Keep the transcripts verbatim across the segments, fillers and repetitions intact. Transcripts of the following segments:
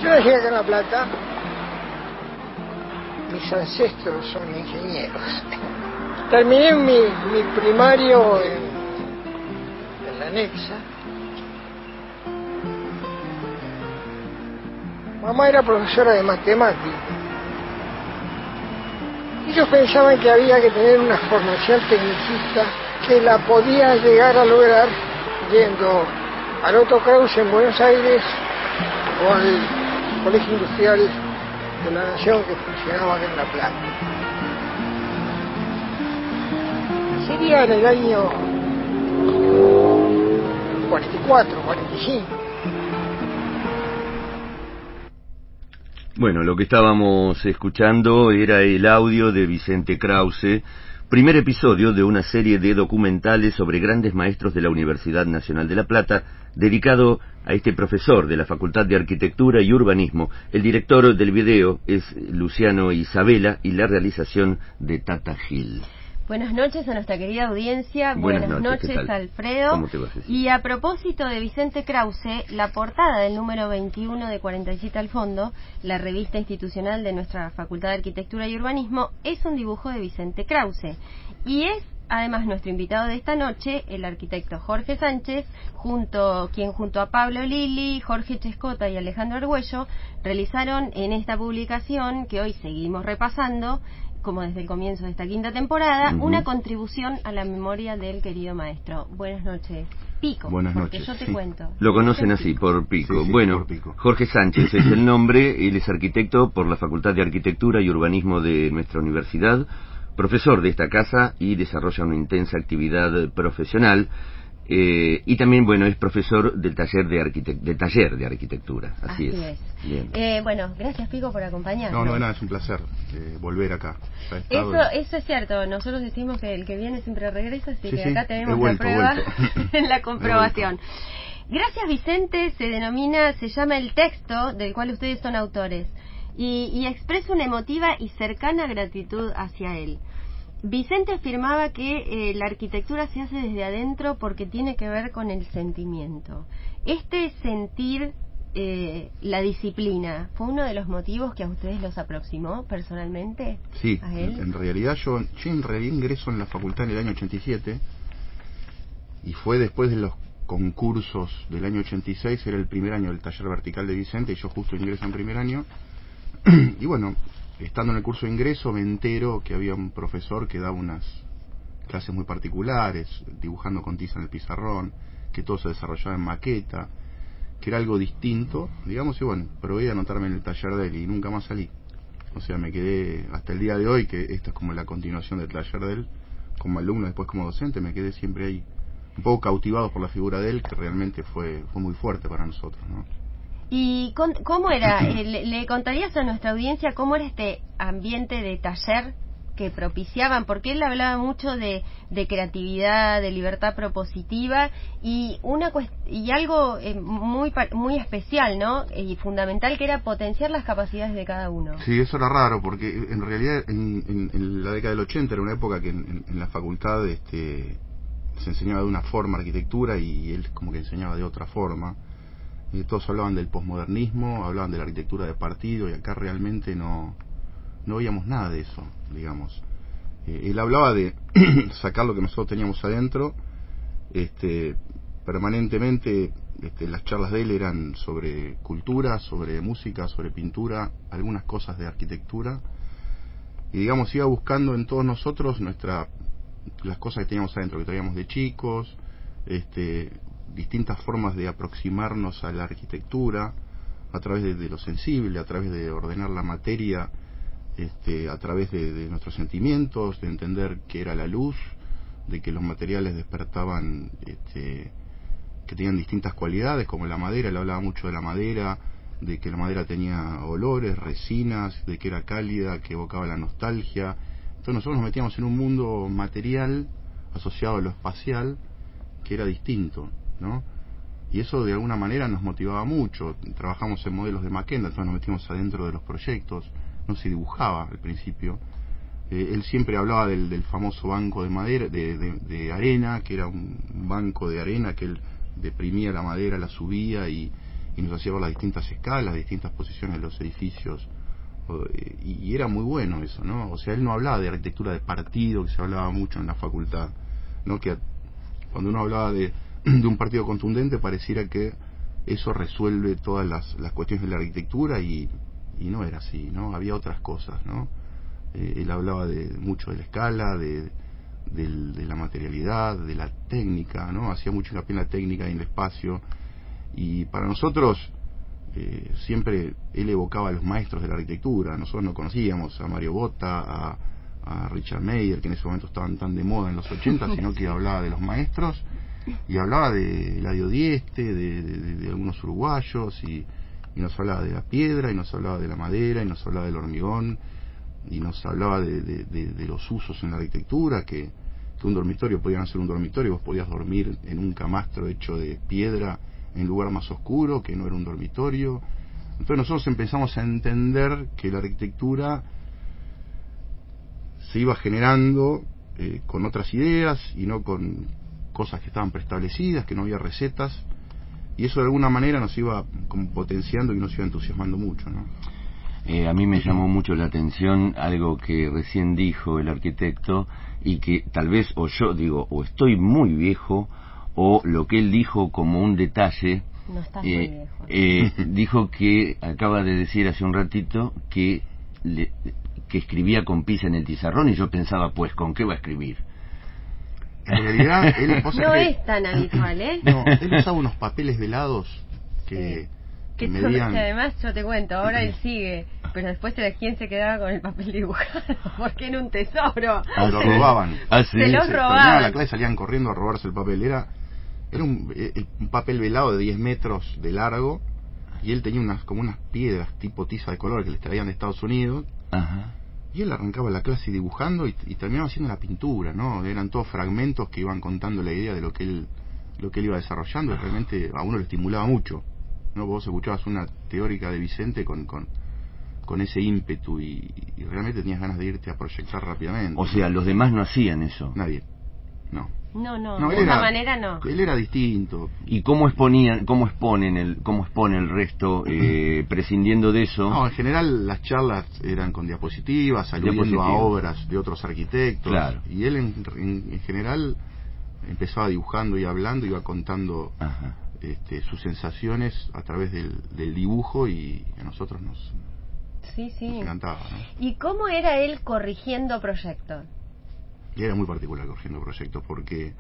Yo nací acá en La Plata, mis ancestros son ingenieros. Terminé mi, mi primario en, en la Nexa. Mamá era profesora de matemáticas. Ellos pensaban que había que tener una formación tecnicista que la podía llegar a lograr yendo al Otto Krause en Buenos Aires o al Colegio Industrial de la Nación que funcionaba acá en La Plata. Sería en el año cuarenta y cuatro, cuarenta y cinco. Bueno, lo que estábamos escuchando era el audio de Vicente Krause, primer episodio de una serie de documentales sobre grandes maestros de la Universidad Nacional de La Plata, dedicado a este profesor de la Facultad de Arquitectura y Urbanismo. El director del video es Luciano Isabela y la realización de Tata Gil. Buenas noches a nuestra querida audiencia, buenas, buenas noches, noches Alfredo. ¿Cómo te vas, Ceci? Y a propósito de Vicente Krause, la portada del número veintiuno de cuarenta y siete al fondo, la revista institucional de nuestra Facultad de Arquitectura y Urbanismo, es un dibujo de Vicente Krause. Y es además nuestro invitado de esta noche, el arquitecto Jorge Sánchez, junto, quien junto a Pablo Lili, Jorge Chescota y Alejandro Argüello realizaron en esta publicación, que hoy seguimos repasando, como desde el comienzo de esta quinta temporada, uh-huh. una contribución a la memoria del querido maestro. Buenas noches, Pico. Buenas porque noches. yo te sí. cuento. Lo conocen así, Pico. por Pico. Sí, sí, bueno, por Pico. Jorge Sánchez es el nombre, él es arquitecto por la Facultad de Arquitectura y Urbanismo de nuestra universidad, profesor de esta casa y desarrolla una intensa actividad profesional. Eh, y también, bueno, es profesor del taller de, arquitect- del taller de arquitectura. Así, Así es. es. Bien. Eh, bueno, gracias, Pico, por acompañarnos. No, no, nada, es un placer eh, volver acá. Eso, eso es cierto. Nosotros decimos que el que viene siempre regresa, así sí, que sí, acá tenemos vuelto, la prueba en la he comprobación. Gracias, Vicente, se denomina, se llama el texto del cual ustedes son autores y, y expresa una emotiva y cercana gratitud hacia él. Vicente afirmaba que eh, la arquitectura se hace desde adentro porque tiene que ver con el sentimiento. Este sentir eh, la disciplina, ¿fue uno de los motivos que a ustedes los aproximó personalmente? Sí, a él? En, en realidad yo, yo en realidad ingreso en la facultad en el año ochenta y siete y fue después de los concursos del año ochenta y seis, era el primer año del taller vertical de Vicente y yo justo ingreso en primer año y bueno, estando en el curso de ingreso me entero que había un profesor que daba unas clases muy particulares, dibujando con tiza en el pizarrón, que todo se desarrollaba en maqueta, que era algo distinto, digamos, y bueno, probé a anotarme en el taller de él y nunca más salí. O sea, me quedé hasta el día de hoy, que esta es como la continuación del taller de él, como alumno, después como docente, me quedé siempre ahí, un poco cautivado por la figura de él, que realmente fue, fue muy fuerte para nosotros, ¿no? ¿Y con, cómo era? Eh, le, ¿Le contarías a nuestra audiencia cómo era este ambiente de taller que propiciaban? Porque él hablaba mucho de, de creatividad, de libertad propositiva y una cuest- y algo eh, muy muy especial, ¿no? Y fundamental, que era potenciar las capacidades de cada uno. Sí, eso era raro, porque en realidad en, en, en la década del ochenta era una época que en, en, en la facultad este, se enseñaba de una forma arquitectura y él como que enseñaba de otra forma. Eh, todos hablaban del posmodernismo, hablaban de la arquitectura de partido y acá realmente no, no veíamos nada de eso, digamos. Eh, él hablaba de sacar lo que nosotros teníamos adentro, este, permanentemente este, las charlas de él eran sobre cultura, sobre música, sobre pintura, algunas cosas de arquitectura, y digamos iba buscando en todos nosotros nuestra, las cosas que teníamos adentro, que traíamos de chicos, este, distintas formas de aproximarnos a la arquitectura a través de, de lo sensible, a través de ordenar la materia, este, a través de, de nuestros sentimientos, de entender qué era la luz, de que los materiales despertaban, este, que tenían distintas cualidades, como la madera. Él hablaba mucho de la madera, de que la madera tenía olores, resinas, de que era cálida, que evocaba la nostalgia. Entonces nosotros nos metíamos en un mundo material asociado a lo espacial que era distinto, ¿no? Y eso de alguna manera nos motivaba mucho. Trabajamos en modelos de maqueta, entonces nos metimos adentro de los proyectos, no se dibujaba al principio. Eh, él siempre hablaba del, del famoso banco de madera, de, de, de arena, que era un banco de arena que él deprimía la madera, la subía y, y nos hacía ver las distintas escalas, las distintas posiciones de los edificios, y, y era muy bueno eso, ¿no? O sea, él no hablaba de arquitectura de partido, que se hablaba mucho en la facultad, ¿no? Que cuando uno hablaba de, de un partido contundente pareciera que eso resuelve todas las, las cuestiones de la arquitectura, y, y no era así, ¿no? Había otras cosas, ¿no? Eh, él hablaba de mucho de la escala, de, de, de la materialidad, de la técnica, ¿no? Hacía mucho hincapié en la técnica y en el espacio, y para nosotros eh, siempre él evocaba a los maestros de la arquitectura. Nosotros no conocíamos a Mario Botta, a, a Richard Meier, que en ese momento estaban tan de moda en los ochenta, sino que hablaba de los maestros, y hablaba de Eladio Dieste, de, de, de algunos uruguayos, y, y nos hablaba de la piedra, y nos hablaba de la madera, y nos hablaba del hormigón, y nos hablaba de, de, de, de los usos en la arquitectura, que, que un dormitorio podía ser un dormitorio, vos podías dormir en un camastro hecho de piedra en un lugar más oscuro, que no era un dormitorio. Entonces nosotros empezamos a entender que la arquitectura se iba generando eh, con otras ideas y no con cosas que estaban preestablecidas, que no había recetas, y eso de alguna manera nos iba como potenciando y nos iba entusiasmando mucho, ¿no? Eh, a mí me llamó mucho la atención algo que recién dijo el arquitecto, y que tal vez, o yo digo, o estoy muy viejo, o lo que él dijo como un detalle. No estás eh, muy viejo. eh, dijo que, acaba de decir hace un ratito, que, le, que escribía con pizza en el tizarrón, y yo pensaba, pues, ¿con qué va a escribir? En realidad, él, no que, es tan habitual, ¿eh? No, él usaba unos papeles velados que... Sí. Que, que, medían... que además, yo te cuento, ahora él sigue, pero después era quien se quedaba con el papel dibujado, porque era un tesoro. Ah, lo robaban. Ah, sí. Se los se robaban. La clase, salían corriendo a robarse el papel. Era era un, un papel velado de diez metros de largo, y él tenía unas como unas piedras tipo tiza de color que les traían de Estados Unidos. Ajá. Y él arrancaba la clase dibujando y, y terminaba haciendo la pintura, ¿no? Eran todos fragmentos que iban contando la idea de lo que él lo que él iba desarrollando, y realmente a uno lo estimulaba mucho, ¿no? Vos escuchabas una teórica de Vicente con, con, con ese ímpetu, y, y realmente tenías ganas de irte a proyectar rápidamente. O sea, los demás no hacían eso. Nadie. No. No, no, no de esa esa manera no. Él era distinto. ¿Y cómo exponían, cómo exponen el, cómo expone el resto, eh, prescindiendo de eso? No, en general las charlas eran con diapositivas, aludiendo Diapositivas. a obras de otros arquitectos. Claro. Y él en, en, en general empezaba dibujando y hablando, iba contando este, sus sensaciones a través del, del dibujo, y a nosotros nos, sí, sí. nos encantaba, ¿no? ¿Y cómo era él corrigiendo proyectos? Y era muy particular corrigiendo proyectos, porque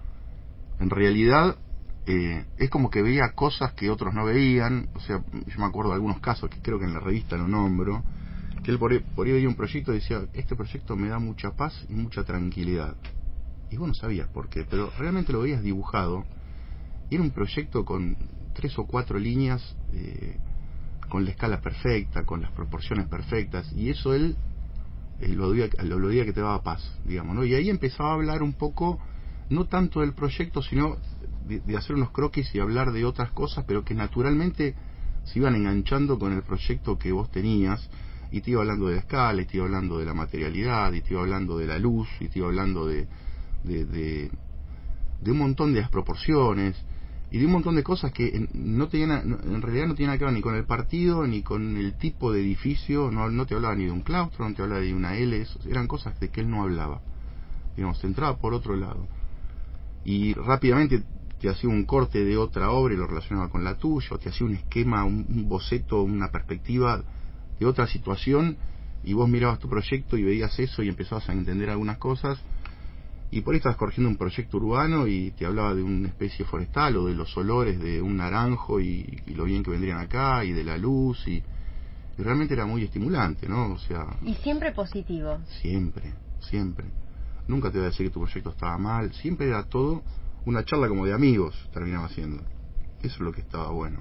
en realidad eh, es como que veía cosas que otros no veían. O sea, yo me acuerdo de algunos casos que creo que en la revista lo nombro, que él por ahí, por ahí veía un proyecto y decía, este proyecto me da mucha paz y mucha tranquilidad. Y vos no sabías por qué, pero realmente lo veías dibujado. Era un proyecto con tres o cuatro líneas, eh, con la escala perfecta, con las proporciones perfectas, y eso él eh, lo veía lo veía que te daba paz, digamos, ¿no? Y ahí empezaba a hablar un poco, no tanto del proyecto, sino de, de hacer unos croquis y hablar de otras cosas, pero que naturalmente se iban enganchando con el proyecto que vos tenías, y te iba hablando de la escala, y te iba hablando de la materialidad, y te iba hablando de la luz, y te iba hablando de De, de, de un montón de las proporciones y de un montón de cosas que no tenían, en realidad no tenían que ver ni con el partido ni con el tipo de edificio. No, no te hablaba ni de un claustro, no te hablaba de una L, eran cosas de que él no hablaba, digamos, te entraba por otro lado y rápidamente te hacía un corte de otra obra y lo relacionaba con la tuya, o te hacía un esquema, un, un boceto, una perspectiva de otra situación, y vos mirabas tu proyecto y veías eso y empezabas a entender algunas cosas. Y por ahí estabas corrigiendo un proyecto urbano y te hablaba de una especie forestal, o de los olores de un naranjo y, y lo bien que vendrían acá, y de la luz, y, y realmente era muy estimulante, ¿no? O sea... Y siempre positivo. Siempre, siempre. Nunca te iba a decir que tu proyecto estaba mal, siempre era todo una charla como de amigos, terminaba siendo. Eso es lo que estaba bueno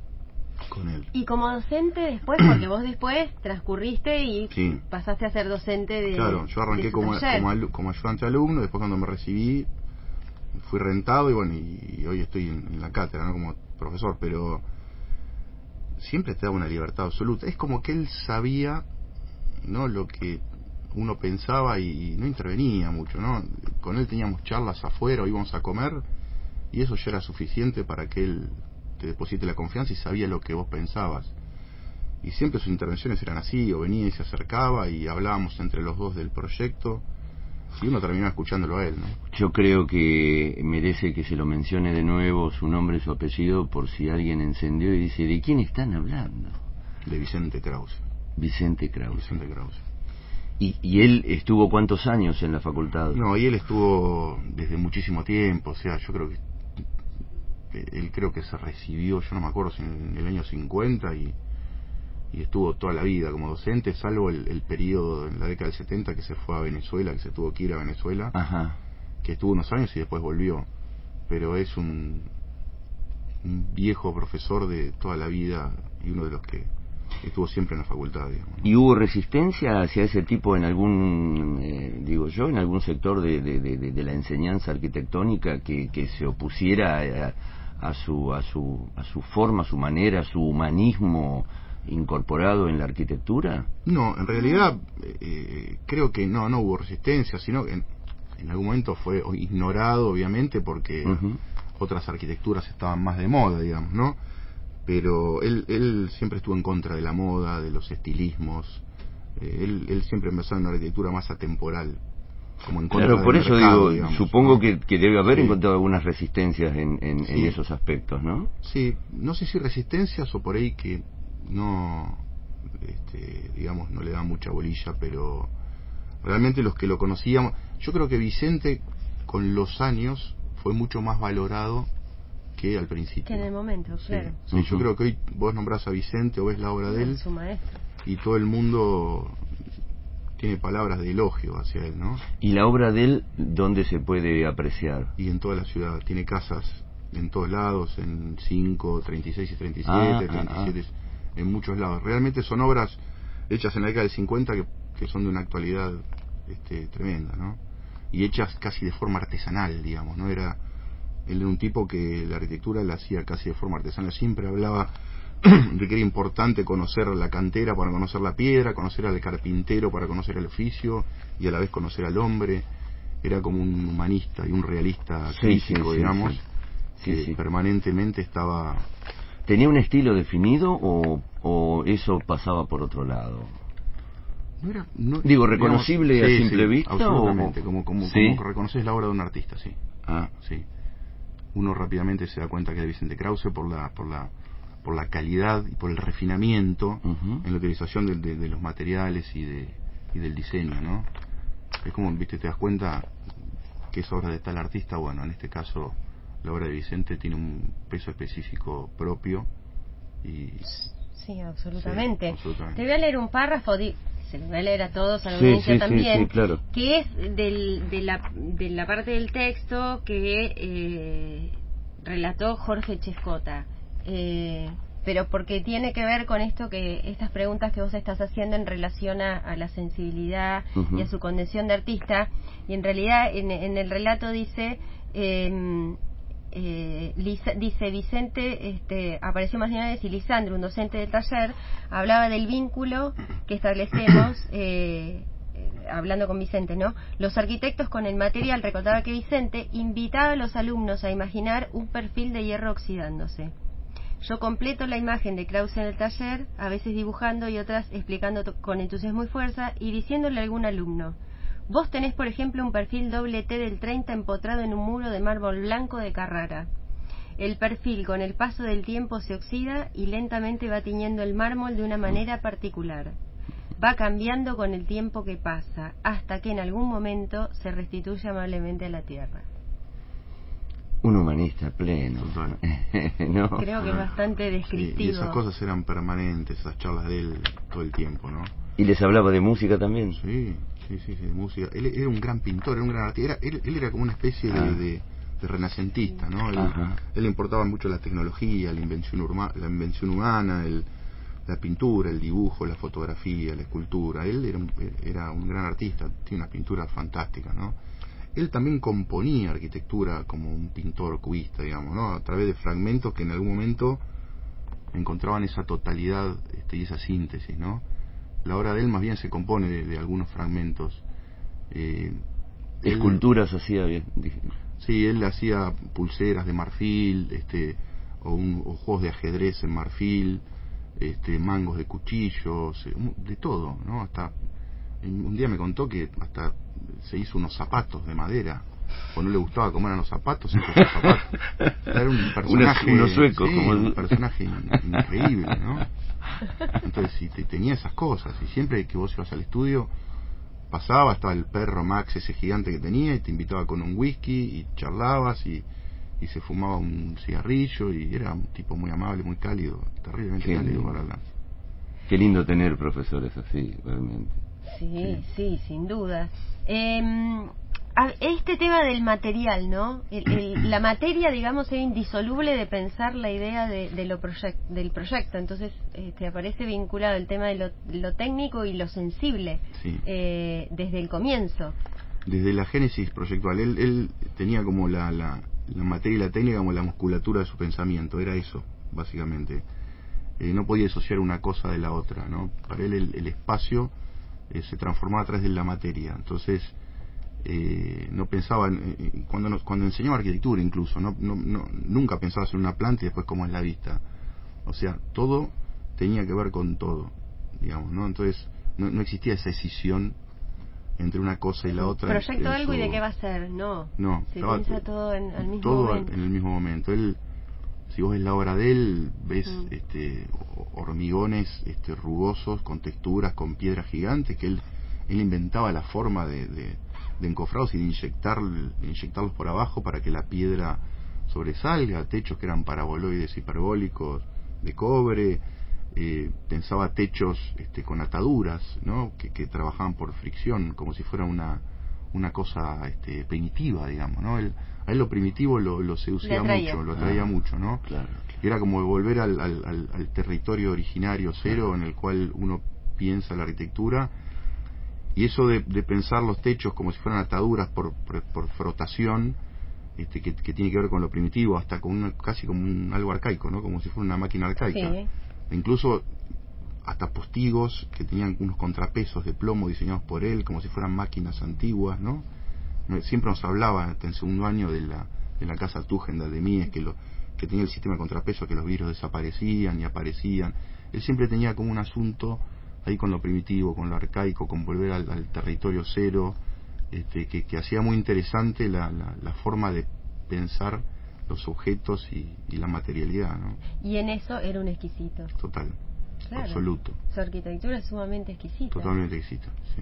con él. Y como docente después, porque vos después transcurriste y sí. pasaste a ser docente de... Claro, yo arranqué como, como, alu, como ayudante alumno, después cuando me recibí fui rentado y bueno, y, y hoy estoy en, en la cátedra, no como profesor, pero siempre te daba una libertad absoluta. Es como que él sabía, ¿no?, lo que uno pensaba y, y no intervenía mucho, ¿no? Con él teníamos charlas afuera o íbamos a comer y eso ya era suficiente para que él te deposite la confianza y sabía lo que vos pensabas. Y siempre sus intervenciones eran así, o venía y se acercaba y hablábamos entre los dos del proyecto y uno terminaba escuchándolo a él, ¿no? Yo creo que merece que se lo mencione de nuevo su nombre y su apellido por si alguien encendió y dice, ¿de quién están hablando? De Vicente Krause. Vicente Krause. Vicente Krause. ¿Y, ¿Y él estuvo cuántos años en la facultad? No, y él estuvo desde muchísimo tiempo, o sea, yo creo que él creo que se recibió, yo no me acuerdo si en el año cincuenta y, y estuvo toda la vida como docente, salvo el, el periodo en la década del setenta que se fue a Venezuela, que se tuvo que ir a Venezuela. Ajá. Que estuvo unos años y después volvió, pero es un, un viejo profesor de toda la vida y uno de los que estuvo siempre en la facultad, digamos, ¿no? ¿Y hubo resistencia hacia ese tipo en algún, eh, digo yo, en algún sector de, de, de, de la enseñanza arquitectónica que, que se opusiera a, a su a su a su forma, a su manera, a su humanismo incorporado en la arquitectura? No, en realidad eh, creo que no no hubo resistencia, sino que en, en algún momento fue ignorado, obviamente, porque uh-huh. otras arquitecturas estaban más de moda, digamos, ¿no? Pero él, él siempre estuvo en contra de la moda, de los estilismos. Eh, él, él siempre empezó en una arquitectura más atemporal, como en contra claro, por del eso mercado, digo, digamos, supongo ¿no? que, que debe haber sí. encontrado algunas resistencias en, en, sí. en esos aspectos, ¿no? Sí, no sé si resistencias o por ahí que no, este, digamos, no le da mucha bolilla, pero realmente los que lo conocíamos, yo creo que Vicente con los años fue mucho más valorado que al principio. Que en el momento, sí, claro. Sí, uh-huh. Yo creo que hoy vos nombrás a Vicente o ves la obra de él, su maestro, y todo el mundo tiene palabras de elogio hacia él, ¿no? ¿Y la obra de él dónde se puede apreciar? Y en toda la ciudad, tiene casas en todos lados, en cinco, treinta y seis y treinta y siete, ah, treinta y siete, ah, ah. en muchos lados. Realmente son obras hechas en la década del cincuenta que, que son de una actualidad este, tremenda, ¿no? Y hechas casi de forma artesanal, digamos, ¿no? Era Él era un tipo que la arquitectura la hacía casi de forma artesanal. Siempre hablaba de que era importante conocer la cantera para conocer la piedra, conocer al carpintero para conocer el oficio y a la vez conocer al hombre. Era como un humanista y un realista sí, crítico, sí, digamos, sí, sí. que sí, sí. permanentemente estaba... ¿Tenía un estilo definido o, o eso pasaba por otro lado? No era, no, Digo, ¿reconocible digamos, a sí, simple sí, vista? Absolutamente, O... como, como, ¿sí? como reconoces la obra de un artista, sí. Ah. Sí. Uno rápidamente se da cuenta que es de Vicente Krause por la por la por la calidad y por el refinamiento uh-huh. en la utilización de, de, de los materiales y de y del diseño, ¿no? Es como, viste, te das cuenta que es obra de tal artista. Bueno, en este caso la obra de Vicente tiene un peso específico propio y sí, absolutamente. Sí, absolutamente. Te voy a leer un párrafo, di- se lo voy a leer a todos, a la sí, audiencia sí, también, sí, sí, claro. que es del, de, la, de la parte del texto que eh, relató Jorge Chescota, eh, pero porque tiene que ver con esto, que estas preguntas que vos estás haciendo en relación a, a la sensibilidad uh-huh. y a su condición de artista, y en realidad en, en el relato dice... Eh, Eh, Lisa, dice Vicente, este, apareció más de una vez, y Lisandro, un docente del taller, hablaba del vínculo que establecemos, eh, eh, hablando con Vicente, ¿no? Los arquitectos con el material. Recordaba que Vicente invitaba a los alumnos a imaginar un perfil de hierro oxidándose. Yo completo la imagen de Krause en el taller, a veces dibujando y otras explicando to- con entusiasmo y fuerza, y diciéndole a algún alumno: vos tenés, por ejemplo, un perfil doble T del treinta empotrado en un muro de mármol blanco de Carrara. El perfil, con el paso del tiempo, se oxida y lentamente va tiñendo el mármol de una manera particular. Va cambiando con el tiempo que pasa, hasta que en algún momento se restituye amablemente a la tierra. Un humanista pleno. ¿No? Creo que es bastante descriptivo. Sí, y esas cosas eran permanentes, esas charlas de él todo el tiempo, ¿no? ¿Y les hablaba de música también? Sí. Sí, sí, sí, de música. Él era un gran pintor, era un gran artista. Era, él, él era como una especie de, ah. de, de renacentista, ¿no? Él, él le importaba mucho la tecnología, la invención, urma, la invención humana, el, la pintura, el dibujo, la fotografía, la escultura. Él era un, era un gran artista, tiene unas pinturas fantásticas, ¿no? Él también componía arquitectura como un pintor cubista, digamos, ¿no? A través de fragmentos que en algún momento encontraban esa totalidad este, y esa síntesis, ¿no? La obra de él más bien se compone de, de algunos fragmentos. Eh, Esculturas él, hacía bien. Sí, él hacía pulseras de marfil, este, o, un, o juegos de ajedrez en marfil, este, mangos de cuchillos, de todo, ¿no? Hasta un día me contó que hasta se hizo unos zapatos de madera, o no le gustaba cómo eran los zapatos, se hizo esos zapatos. Era un personaje, unos suecos, sí, como un personaje in, increíble, ¿no? Entonces, si te, tenía esas cosas, y siempre que vos ibas al estudio, pasaba, estaba el perro Max, ese gigante que tenía, y te invitaba con un whisky, y charlabas, y, y se fumaba un cigarrillo, y era un tipo muy amable, muy cálido, terriblemente Qué cálido lindo. para hablar. Qué lindo tener profesores así, realmente. Sí, Sí, sí, sin duda. Eh, este tema del material, ¿no? El, el, la materia, digamos, es indisoluble de pensar la idea de, de lo proyect, del proyecto. Entonces, este, aparece vinculado el tema de lo, lo técnico y lo sensible, Sí. eh, desde el comienzo. Desde la génesis proyectual, él, él tenía como la, la, la materia y la técnica como la musculatura de su pensamiento, era eso, básicamente. Eh, no podía disociar una cosa de la otra, ¿no? Para él el, el espacio eh, se transformaba a través de la materia. Entonces, eh, no pensaba, en, eh, cuando nos, cuando enseñaba arquitectura incluso, no, no, no, nunca pensaba hacer una planta y después cómo es la vista. O sea, todo tenía que ver con todo, digamos, ¿no? Entonces, no, no existía esa escisión entre una cosa y la otra. Proyecto en, en algo su... y de qué va a ser, no. No, se estaba, piensa todo en, al mismo todo momento. en el mismo momento. Él, si vos ves la obra de él, ves mm. este, hormigones este, rugosos, con texturas, con piedras gigantes, que él, él inventaba la forma de, de, de encofrados y de, inyectar, de inyectarlos por abajo para que la piedra sobresalga, techos que eran paraboloides hiperbólicos de cobre, eh, pensaba techos este, con ataduras, ¿no? que, que trabajaban por fricción, como si fuera una una cosa este, primitiva, digamos, ¿no? Él, a él lo primitivo lo, lo seducía mucho, lo atraía ah, mucho, ¿no? Claro, claro. Era como volver al, al, al, al territorio originario cero, claro, en el cual uno piensa la arquitectura, y eso de, de pensar los techos como si fueran ataduras por, por, por frotación, este, que, que tiene que ver con lo primitivo, hasta con una, casi como un, algo arcaico, ¿no? Como si fuera una máquina arcaica. Sí. Incluso hasta postigos que tenían unos contrapesos de plomo diseñados por él, como si fueran máquinas antiguas, ¿no? Siempre nos hablaba hasta en segundo año de la, de la casa Tugendal de Mies, que, lo, que tenía el sistema de contrapeso, que los vidrios desaparecían y aparecían. Él siempre tenía como un asunto ahí con lo primitivo, con lo arcaico, con volver al, al territorio cero, este, que, que hacía muy interesante la, la, la forma de pensar los objetos y, y la materialidad, ¿no? Y en eso era un exquisito. Total. Claro. Absoluto. Su arquitectura es sumamente exquisita. Totalmente exquisita, sí.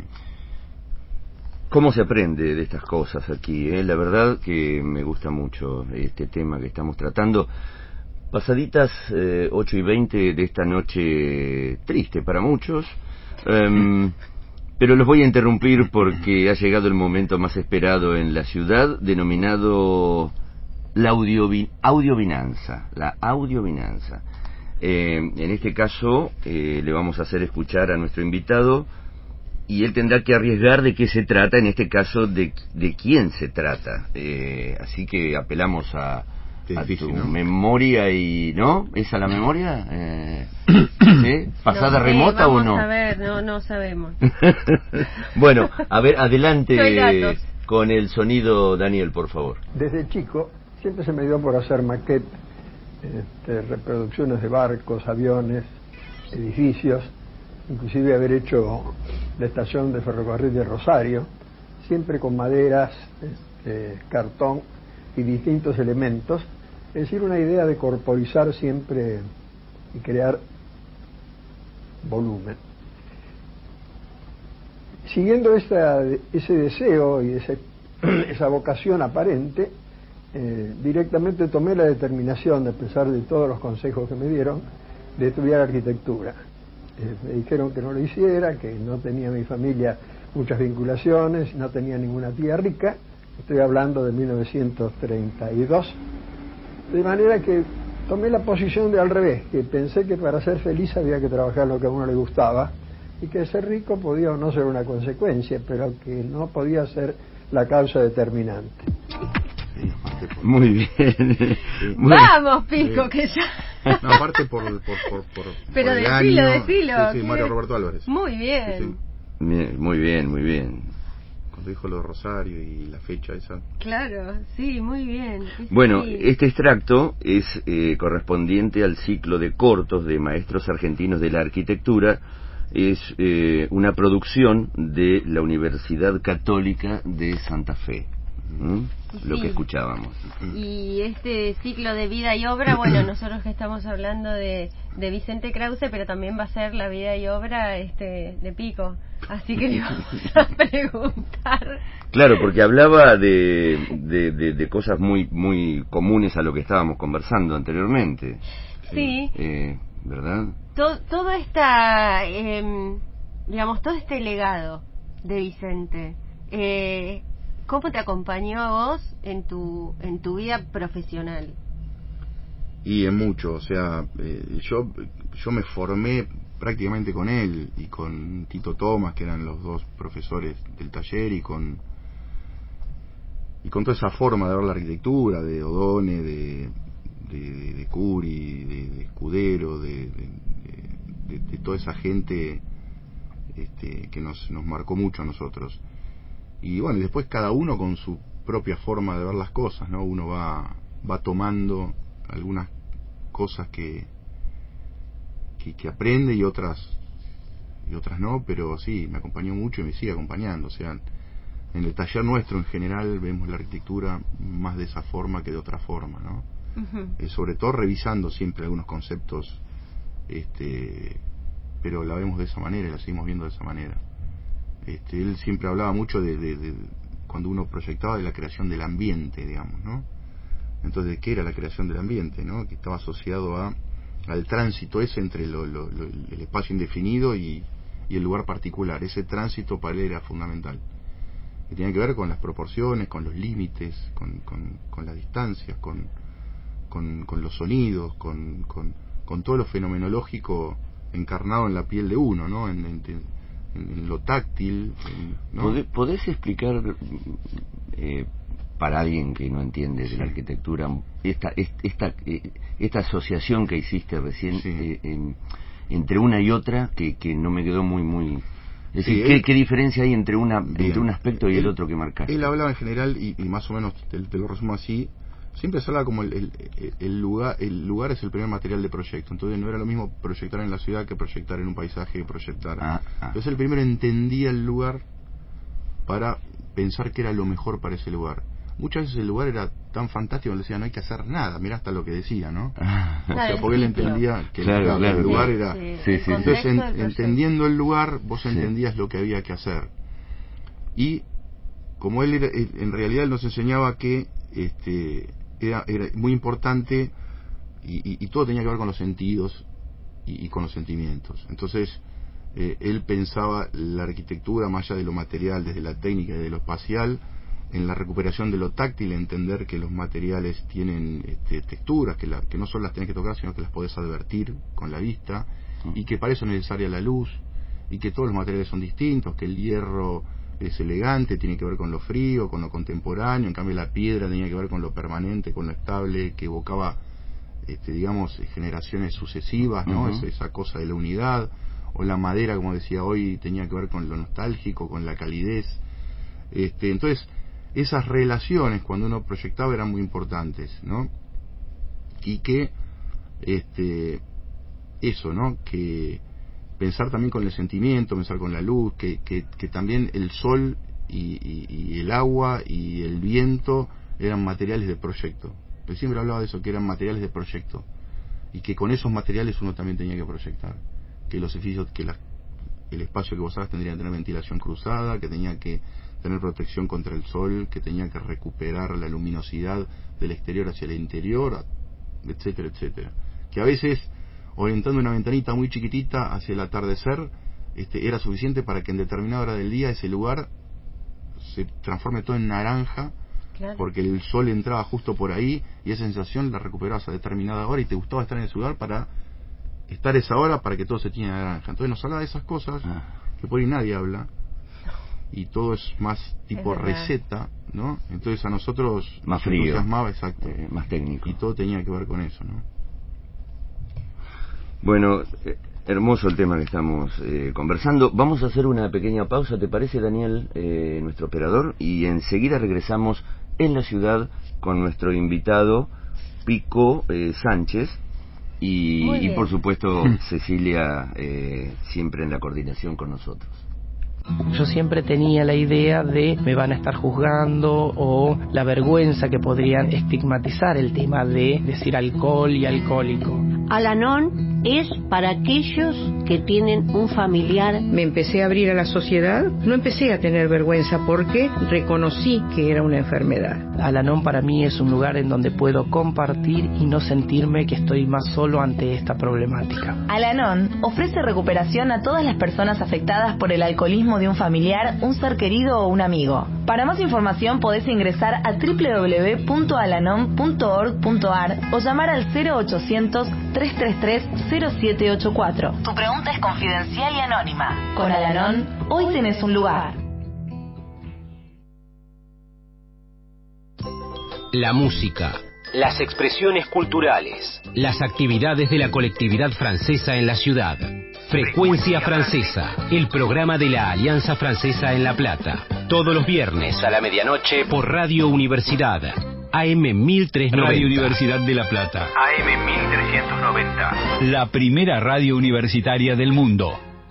¿Cómo se aprende de estas cosas aquí? Eh? La verdad que me gusta mucho este tema que estamos tratando. Pasaditas eh, ocho y veinte de esta noche triste para muchos, um, pero los voy a interrumpir porque ha llegado el momento más esperado en la ciudad, denominado la audiovi- audiovinanza, la audiovinanza. Eh, en este caso eh, le vamos a hacer escuchar a nuestro invitado y él tendrá que arriesgar de qué se trata, en este caso de, de quién se trata. Eh, así que apelamos a, a difícil, tu ¿no? memoria y... ¿No? ¿Esa la memoria? Eh, ¿sí? ¿Pasada no sé, remota o no? Vamos a ver, no, no sabemos. Bueno, a ver, adelante con el sonido, Daniel, por favor. Desde chico siempre se me dio por hacer maquetes, este, reproducciones de barcos, aviones, edificios, inclusive haber hecho la estación de ferrocarril de Rosario, siempre con maderas, este, cartón y distintos elementos, es decir, una idea de corporizar siempre y crear volumen. Siguiendo esta, ese deseo y ese, esa vocación aparente, eh, directamente tomé la determinación, a pesar de todos los consejos que me dieron, de estudiar arquitectura. Eh, me dijeron que no lo hiciera, que no tenía mi familia muchas vinculaciones, no tenía ninguna tía rica, estoy hablando de mil novecientos treinta y dos, de manera que tomé la posición de al revés, que pensé que para ser feliz había que trabajar en lo que a uno le gustaba, y que ser rico podía o no ser una consecuencia, pero que no podía ser la causa determinante. Muy bien. Muy Vamos, Pico, sí. Que ya... No, aparte por, por, por, por, pero por el decilo, año... decilo. Sí, sí, Mario Roberto Álvarez. Muy bien. Sí, sí. Bien. Muy bien, muy bien. cuando dijo lo de Rosario y la fecha esa. Claro, sí, muy bien. Sí, bueno, sí. este extracto es eh, correspondiente al ciclo de cortos de maestros argentinos de la arquitectura. Es eh, una producción de la Universidad Católica de Santa Fe. ¿Mm? Sí. Lo que escuchábamos. Y este ciclo de vida y obra, bueno, nosotros que estamos hablando de, de Vicente Krause, pero también va a ser la vida y obra este de Pico. Así que le vamos a preguntar. Claro, porque hablaba de, de, de, de cosas muy muy comunes a lo que estábamos conversando anteriormente. Sí. Eh, ¿Verdad? Todo, todo esta, eh, digamos, todo este legado de Vicente, eh, ¿cómo te acompañó a vos en tu en tu vida profesional? Y en mucho, o sea, eh, yo yo me formé prácticamente con él y con Tito Tomás, que eran los dos profesores del taller, y con y con toda esa forma de ver la arquitectura, de Odone, de de, de Curi, de, de Escudero, de, de, de, de toda esa gente este, que nos, nos marcó mucho a nosotros. Y bueno, y después cada uno con su propia forma de ver las cosas, ¿no? Uno va va tomando algunas cosas que, que que aprende y otras y otras no, pero sí, me acompañó mucho y me sigue acompañando. O sea, en el taller nuestro en general vemos la arquitectura más de esa forma que de otra forma, ¿no? Uh-huh. Eh, sobre todo revisando siempre algunos conceptos, este, pero la vemos de esa manera, la seguimos viendo de esa manera. Este, él siempre hablaba mucho de, de, de cuando uno proyectaba de la creación del ambiente, digamos, ¿no? Entonces, ¿de qué era la creación del ambiente, no? Que estaba asociado a al tránsito ese entre lo, lo, lo, el espacio indefinido y, y el lugar particular. Ese tránsito para él era fundamental, que tiene que ver con las proporciones, con los límites, con, con, con las distancias, con, con, con los sonidos, con, con, con todo lo fenomenológico encarnado en la piel de uno, ¿no? En, en, en lo táctil, en, ¿no? ¿Podés explicar eh, para alguien que no entiende de sí. la arquitectura esta esta esta asociación que hiciste recién sí. eh, en, entre una y otra que, que no me quedó muy muy es decir, sí, ¿qué, él, ¿qué diferencia hay entre una bien, entre un aspecto y él, el otro que marcaste? Él hablaba en general y, y más o menos te, te lo resumo así. Siempre se habla como el, el, el lugar el lugar es el primer material de proyecto. Entonces no era lo mismo proyectar en la ciudad que proyectar en un paisaje, que proyectar. Ah, ah. Entonces el primero entendía el lugar para pensar que era lo mejor para ese lugar. Muchas veces el lugar era tan fantástico que le decía no hay que hacer nada, mirá hasta lo que decía, ¿no? O sea, porque él entendía que claro, el, claro, el lugar sí, era... Sí, sí, sí, entonces en, entendiendo el lugar vos sí. entendías lo que había que hacer. Y como él era, en realidad él nos enseñaba que este era, era muy importante y, y, y todo tenía que ver con los sentidos y, y con los sentimientos. Entonces eh, él pensaba la arquitectura más allá de lo material, desde la técnica y de lo espacial, en la recuperación de lo táctil, entender que los materiales tienen este, texturas, que, la, que no solo las tenés que tocar, sino que las podés advertir con la vista, y que para eso es necesaria la luz, y que todos los materiales son distintos, que el hierro es elegante, tiene que ver con lo frío, con lo contemporáneo, en cambio la piedra tenía que ver con lo permanente, con lo estable, que evocaba, este, digamos, generaciones sucesivas, ¿no? Uh-huh. Esa, esa cosa de la unidad, o la madera, como decía hoy, tenía que ver con lo nostálgico, con la calidez. Este, entonces, esas relaciones cuando uno proyectaba eran muy importantes, ¿no? Y que, este, eso, ¿no? Que pensar también con el sentimiento, pensar con la luz, que, que, que también el sol y, y, y el agua y el viento eran materiales de proyecto. Yo siempre hablaba de eso, que eran materiales de proyecto, y que con esos materiales uno también tenía que proyectar, que los edificios, que la, el espacio que vos hagas tendría que tener ventilación cruzada, que tenía que tener protección contra el sol, que tenía que recuperar la luminosidad del exterior hacia el interior, etcétera, etcétera. Que a veces, orientando una ventanita muy chiquitita hacia el atardecer, este, era suficiente para que en determinada hora del día ese lugar se transforme todo en naranja, claro. Porque el sol entraba justo por ahí y esa sensación la recuperabas a determinada hora y te gustaba estar en ese lugar para estar esa hora para que todo se tiña naranja. Entonces nos hablaba de esas cosas ah. que por ahí nadie habla y todo es más tipo es receta, ¿no? Entonces a nosotros más nos frío, entusiasmaba, exacto, eh, más técnico, y todo tenía que ver con eso, ¿no? Bueno, Hermoso el tema que estamos eh, conversando. Vamos a hacer una pequeña pausa, ¿te parece, Daniel, eh, nuestro operador? Y enseguida regresamos en la ciudad con nuestro invitado, Pico eh, Sánchez, y, y por supuesto Cecilia, eh, siempre en la coordinación con nosotros. Yo siempre tenía la idea de me van a estar juzgando, o la vergüenza que podrían estigmatizar el tema de decir alcohol y alcohólico. Al-Anon es para aquellos que tienen un familiar. Me empecé a abrir a la sociedad, no empecé a tener vergüenza porque reconocí que era una enfermedad. Al-Anon para mí es un lugar en donde puedo compartir y no sentirme que estoy más solo ante esta problemática. Al-Anon ofrece recuperación a todas las personas afectadas por el alcoholismo de un familiar, un ser querido o un amigo. Para más información podés ingresar a doble u doble u doble u punto alanon punto org punto a r o llamar al cero ochocientos, trescientos treinta y tres, cero siete ochenta y cuatro. Tu pregunta es confidencial y anónima. Con Al-Anon, hoy tenés un lugar. La música, las expresiones culturales, las actividades de la colectividad francesa en la ciudad. Frecuencia Francesa, el programa de la Alianza Francesa en La Plata. Todos los viernes a la medianoche por Radio Universidad, A M mil trescientos noventa. Radio Universidad de La Plata, A M mil trescientos noventa. la primera radio universitaria del mundo.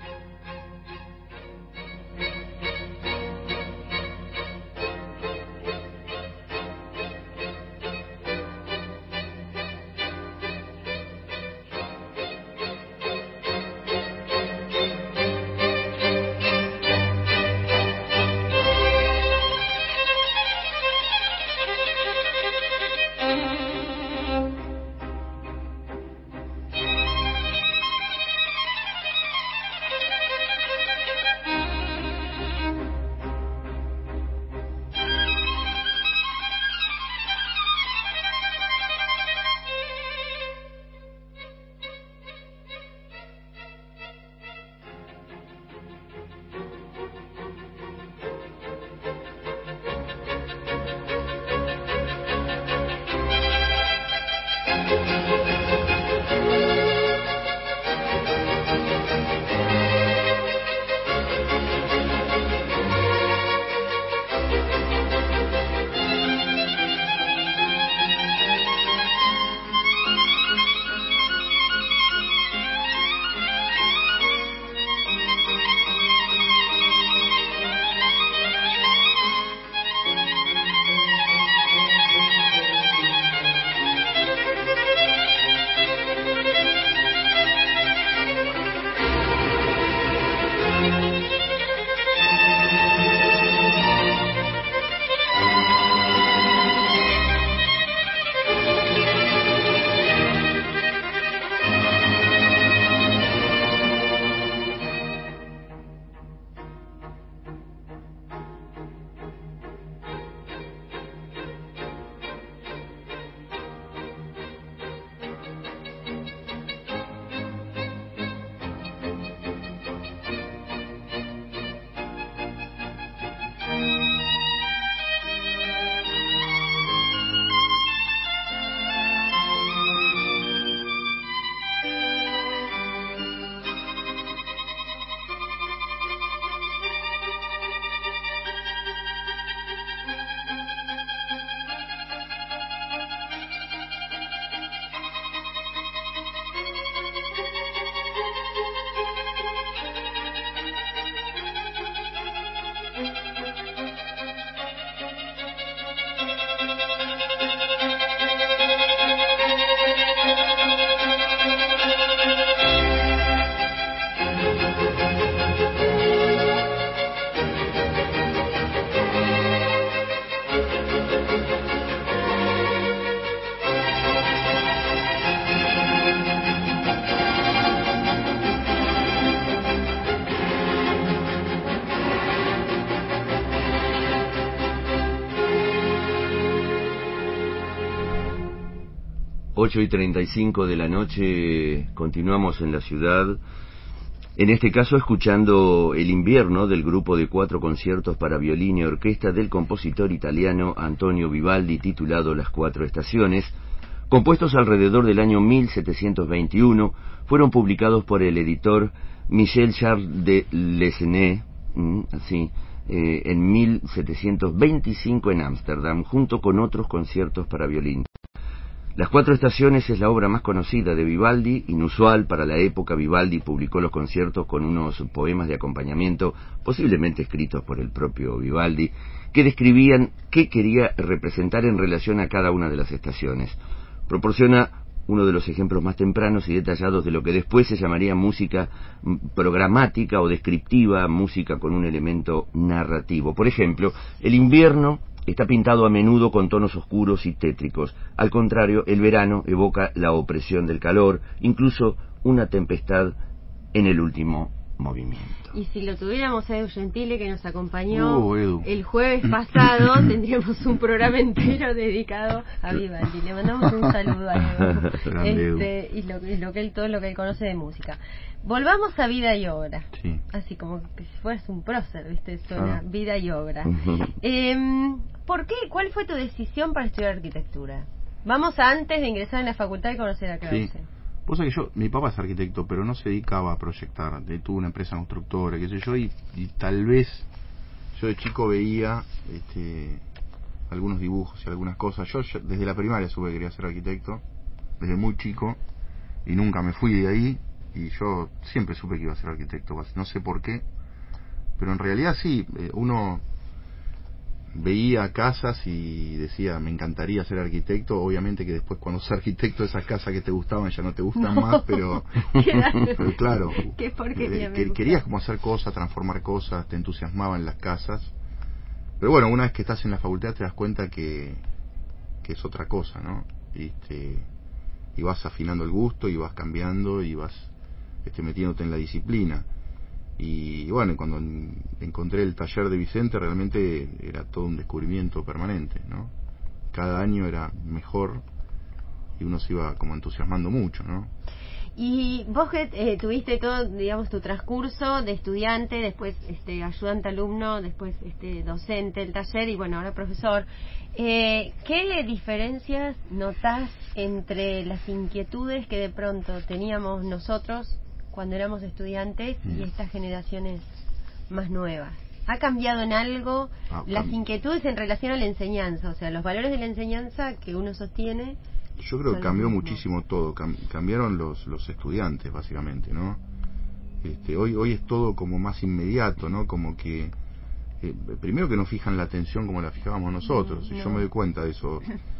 ocho y treinta y cinco de la noche, continuamos en la ciudad, en este caso escuchando El invierno del grupo de cuatro conciertos para violín y orquesta del compositor italiano Antonio Vivaldi, titulado Las cuatro estaciones, Compuestos alrededor del año mil setecientos veintiuno, fueron publicados por el editor Michel Charles de Lessené, así, eh, en mil setecientos veinticinco en Ámsterdam, junto con otros conciertos para violín. Las Cuatro Estaciones es la obra más conocida de Vivaldi. Inusual para la época, Vivaldi publicó los conciertos con unos poemas de acompañamiento, posiblemente escritos por el propio Vivaldi, que describían qué quería representar en relación a cada una de las estaciones. Proporciona uno de los ejemplos más tempranos y detallados de lo que después se llamaría música programática o descriptiva, música con un elemento narrativo. Por ejemplo, el invierno está pintado a menudo con tonos oscuros y tétricos. Al contrario, el verano evoca la opresión del calor, incluso una tempestad en el último movimiento. Y si lo tuviéramos a Edu Gentile, que nos acompañó uh, Edu. el jueves pasado, tendríamos un programa entero dedicado a Vivaldi. Le mandamos un saludo a Edu. Este, y lo, y lo que él, todo lo que él conoce de música. Volvamos a Vida y Obra. Sí. Así como que si fueras un prócer, ¿viste? Suena ah. Vida y Obra. eh, ¿Por qué? ¿Cuál fue tu decisión para estudiar arquitectura? Vamos a, antes de ingresar en la facultad y conocer a Krause. Sí. Vos sabés que yo, mi papá es arquitecto, pero no se dedicaba a proyectar. Tuvo una empresa constructora, qué sé yo, y, y tal vez yo de chico veía este, algunos dibujos y algunas cosas. Yo, yo desde la primaria supe que quería ser arquitecto, desde muy chico, y nunca me fui de ahí, y yo siempre supe que iba a ser arquitecto, no sé por qué, pero en realidad sí, uno veía casas y decía, me encantaría ser arquitecto. Obviamente que después cuando sos arquitecto esas casas que te gustaban ya no te gustan no. más, pero, pero claro, ¿Qué porquería eh, me que, querías como hacer cosas, transformar cosas, te entusiasmaban las casas. Pero bueno, una vez que estás en la facultad te das cuenta que, que es otra cosa, ¿no? Este, y vas afinando el gusto y vas cambiando y vas este, metiéndote en la disciplina. Y bueno, cuando encontré el taller de Vicente realmente era todo un descubrimiento permanente, ¿no? Cada año era mejor y uno se iba como entusiasmando mucho, ¿no? Y vos que eh, tuviste todo, digamos, tu transcurso de estudiante, después este, ayudante alumno, después este, docente del taller y bueno, ahora profesor, eh, ¿qué diferencias notás entre las inquietudes que de pronto teníamos nosotros cuando éramos estudiantes y estas generaciones más nuevas? ¿Ha cambiado en algo ah, las inquietudes en relación a la enseñanza? O sea, los valores de la enseñanza que uno sostiene. Yo creo que cambió muchísimo todo. Cam cambiaron los los estudiantes, básicamente, ¿no? Este, hoy hoy es todo como más inmediato, ¿no? Como que eh, primero que no fijan la atención como la fijábamos nosotros. No, no. Yo me doy cuenta de eso.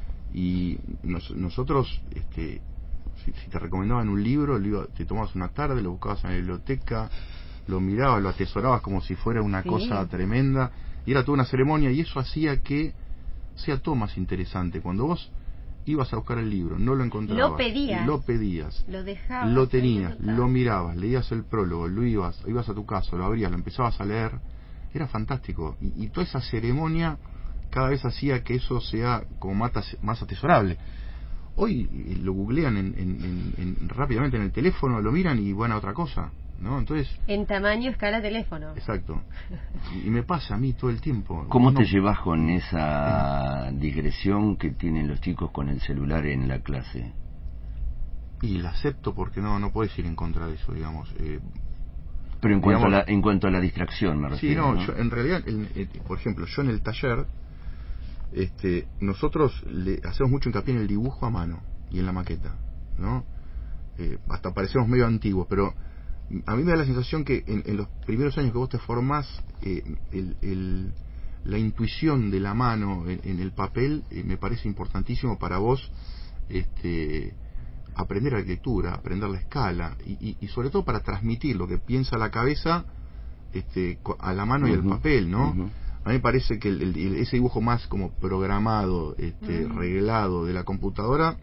Y nos, nosotros, este, si, si te recomendaban un libro, libro, te tomabas una tarde, lo buscabas en la biblioteca, lo mirabas, lo atesorabas como si fuera una sí. cosa tremenda, y era toda una ceremonia, y eso hacía que sea todo más interesante. Cuando vos ibas a buscar el libro, no lo encontrabas, lo pedías, lo, pedías, lo, dejabas, lo tenías, lo mirabas, leías el prólogo, lo ibas, ibas a tu casa, lo abrías, lo empezabas a leer, era fantástico, y, y toda esa ceremonia cada vez hacía que eso sea como más, más atesorable. Hoy lo googlean en, en, en, en, rápidamente en el teléfono, lo miran y van a otra cosa, ¿no? Entonces, en tamaño, escala, teléfono. Exacto. Y me pasa a mí todo el tiempo. ¿Cómo no, te llevas con esa digresión que tienen los chicos con el celular en la clase? Y la acepto porque no no puedes ir en contra de eso, digamos. Eh, Pero en cuanto digamos, a la en cuanto a la distracción, me refiero. Sí, no, ¿no? Yo, en realidad, el, el, por ejemplo, yo en el taller, este, nosotros le hacemos mucho hincapié en el dibujo a mano y en la maqueta, ¿no? Eh, hasta parecemos medio antiguos, pero a mí me da la sensación que en, en los primeros años que vos te formás, eh, el, el, la intuición de la mano en, en el papel eh, me parece importantísimo para vos este, aprender arquitectura, aprender la escala y, y, y sobre todo para transmitir lo que piensa la cabeza este, a la mano uh-huh. y al papel, ¿no? Uh-huh. A mí me parece que el, el, ese dibujo más como programado, este, uh-huh. reglado de la computadora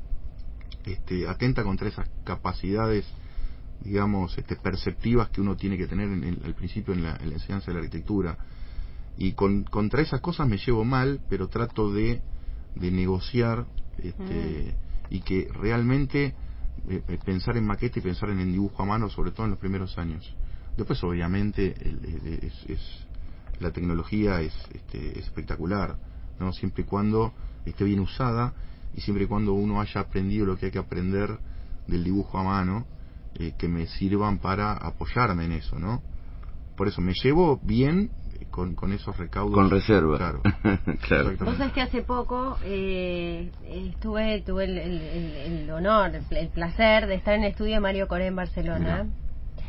este, atenta contra esas capacidades, digamos, este, perceptivas que uno tiene que tener en, en, al principio en la, en la enseñanza de la arquitectura. Y con, contra esas cosas me llevo mal, pero trato de, de negociar este, mm. y que realmente eh, pensar en maqueta y pensar en el dibujo a mano, sobre todo en los primeros años. Después, obviamente, el, el, es, es, la tecnología es, este, es espectacular, ¿no? Siempre y cuando esté bien usada y siempre y cuando uno haya aprendido lo que hay que aprender del dibujo a mano, eh, que me sirvan para apoyarme en eso, ¿no? Por eso me llevo bien con, con esos recaudos. Con reserva. Claro. Claro. Vos sabés que hace poco eh, estuve tuve el, el, el, el honor, el placer de estar en el estudio de Mario Coré en Barcelona. Mirá.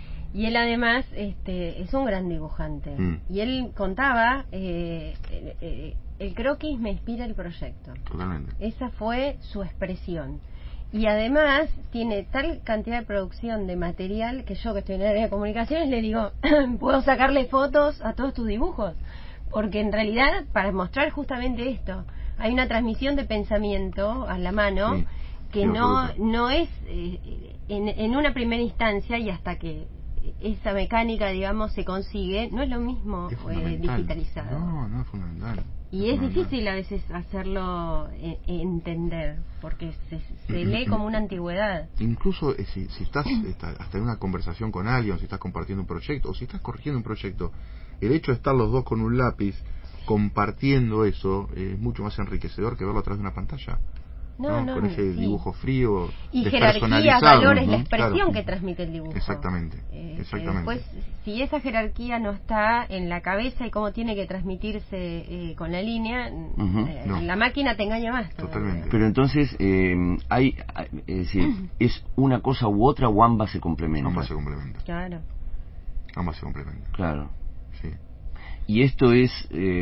Y él además este, es un gran dibujante. Mm. Y él contaba, eh, eh, eh, el croquis me inspira el proyecto. Totalmente. Esa fue su expresión. Y además tiene tal cantidad de producción de material que yo, que estoy en el área de comunicaciones, le digo, puedo sacarle fotos a todos tus dibujos. Porque en realidad, para mostrar justamente esto, hay una transmisión de pensamiento a la mano, sí, que no, no es eh, en, en una primera instancia, y hasta que esa mecánica, digamos, se consigue, no es lo mismo eh, digitalizado. No, no es fundamental. Y es difícil a veces hacerlo eh, entender, porque se, se lee como una antigüedad. Incluso eh, si, si estás está, hasta en una conversación con alguien, o si estás compartiendo un proyecto, o si estás corrigiendo un proyecto, el hecho de estar los dos con un lápiz compartiendo eso eh, es mucho más enriquecedor que verlo a través de una pantalla. No, ¿no? Con ese sí. dibujo frío, y jerarquías, valores, uh-huh, la expresión claro. que transmite el dibujo. Exactamente, eh, exactamente. Después, si esa jerarquía no está en la cabeza y cómo tiene que transmitirse eh, con la línea, uh-huh. eh, no. la máquina te engaña más. Totalmente. Pero entonces, eh, hay, es decir, ¿es una cosa u otra o ambas se complementan? Ambas se complementan. Claro. Ambas se complementan. Claro. Sí. ¿Y esto es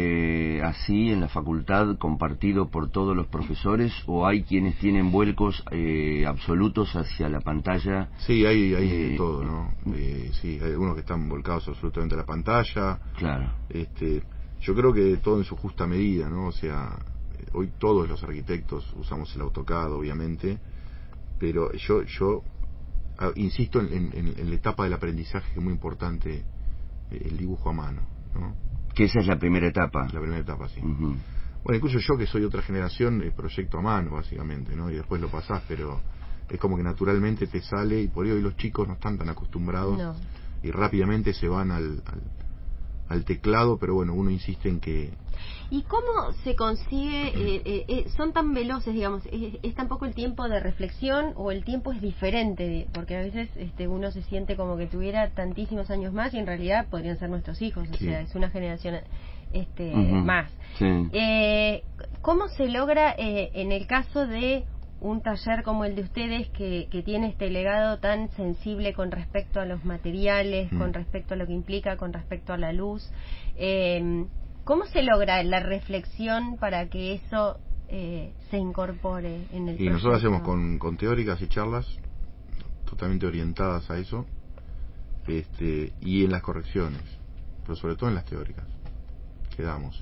eh, así en la facultad, compartido por todos los profesores, o hay quienes tienen vuelcos eh, absolutos hacia la pantalla? Sí, hay, hay eh, de todo, ¿no? Eh, sí, hay algunos que están volcados absolutamente a la pantalla. Claro. Este, yo creo que todo en su justa medida, ¿no? O sea, hoy todos los arquitectos usamos el AutoCAD, obviamente, pero yo yo insisto en, en, en la etapa del aprendizaje, que es muy importante, el dibujo a mano, ¿no? Que esa es la primera etapa. La primera etapa, sí. Uh-huh. Bueno, incluso yo, que soy otra generación, el proyecto a mano, básicamente, ¿no? Y después lo pasás, pero es como que naturalmente te sale, y por ello hoy los chicos no están tan acostumbrados, no. y rápidamente se van al, al, al teclado, pero bueno, uno insiste en que... ¿Y cómo se consigue, eh, eh, eh, son tan veloces, digamos, es, es tan poco el tiempo de reflexión, o el tiempo es diferente? Porque a veces este, uno se siente como que tuviera tantísimos años más, y en realidad podrían ser nuestros hijos, sí. o sea, es una generación este, uh-huh. más. Sí. Eh, ¿Cómo se logra eh, en el caso de un taller como el de ustedes, que, que tiene este legado tan sensible con respecto a los materiales, mm. con respecto a lo que implica, con respecto a la luz? Eh, ¿Cómo se logra la reflexión para que eso eh, se incorpore en el y proyecto? Nosotros hacemos con, con teóricas y charlas totalmente orientadas a eso, este, y en las correcciones, pero sobre todo en las teóricas que damos.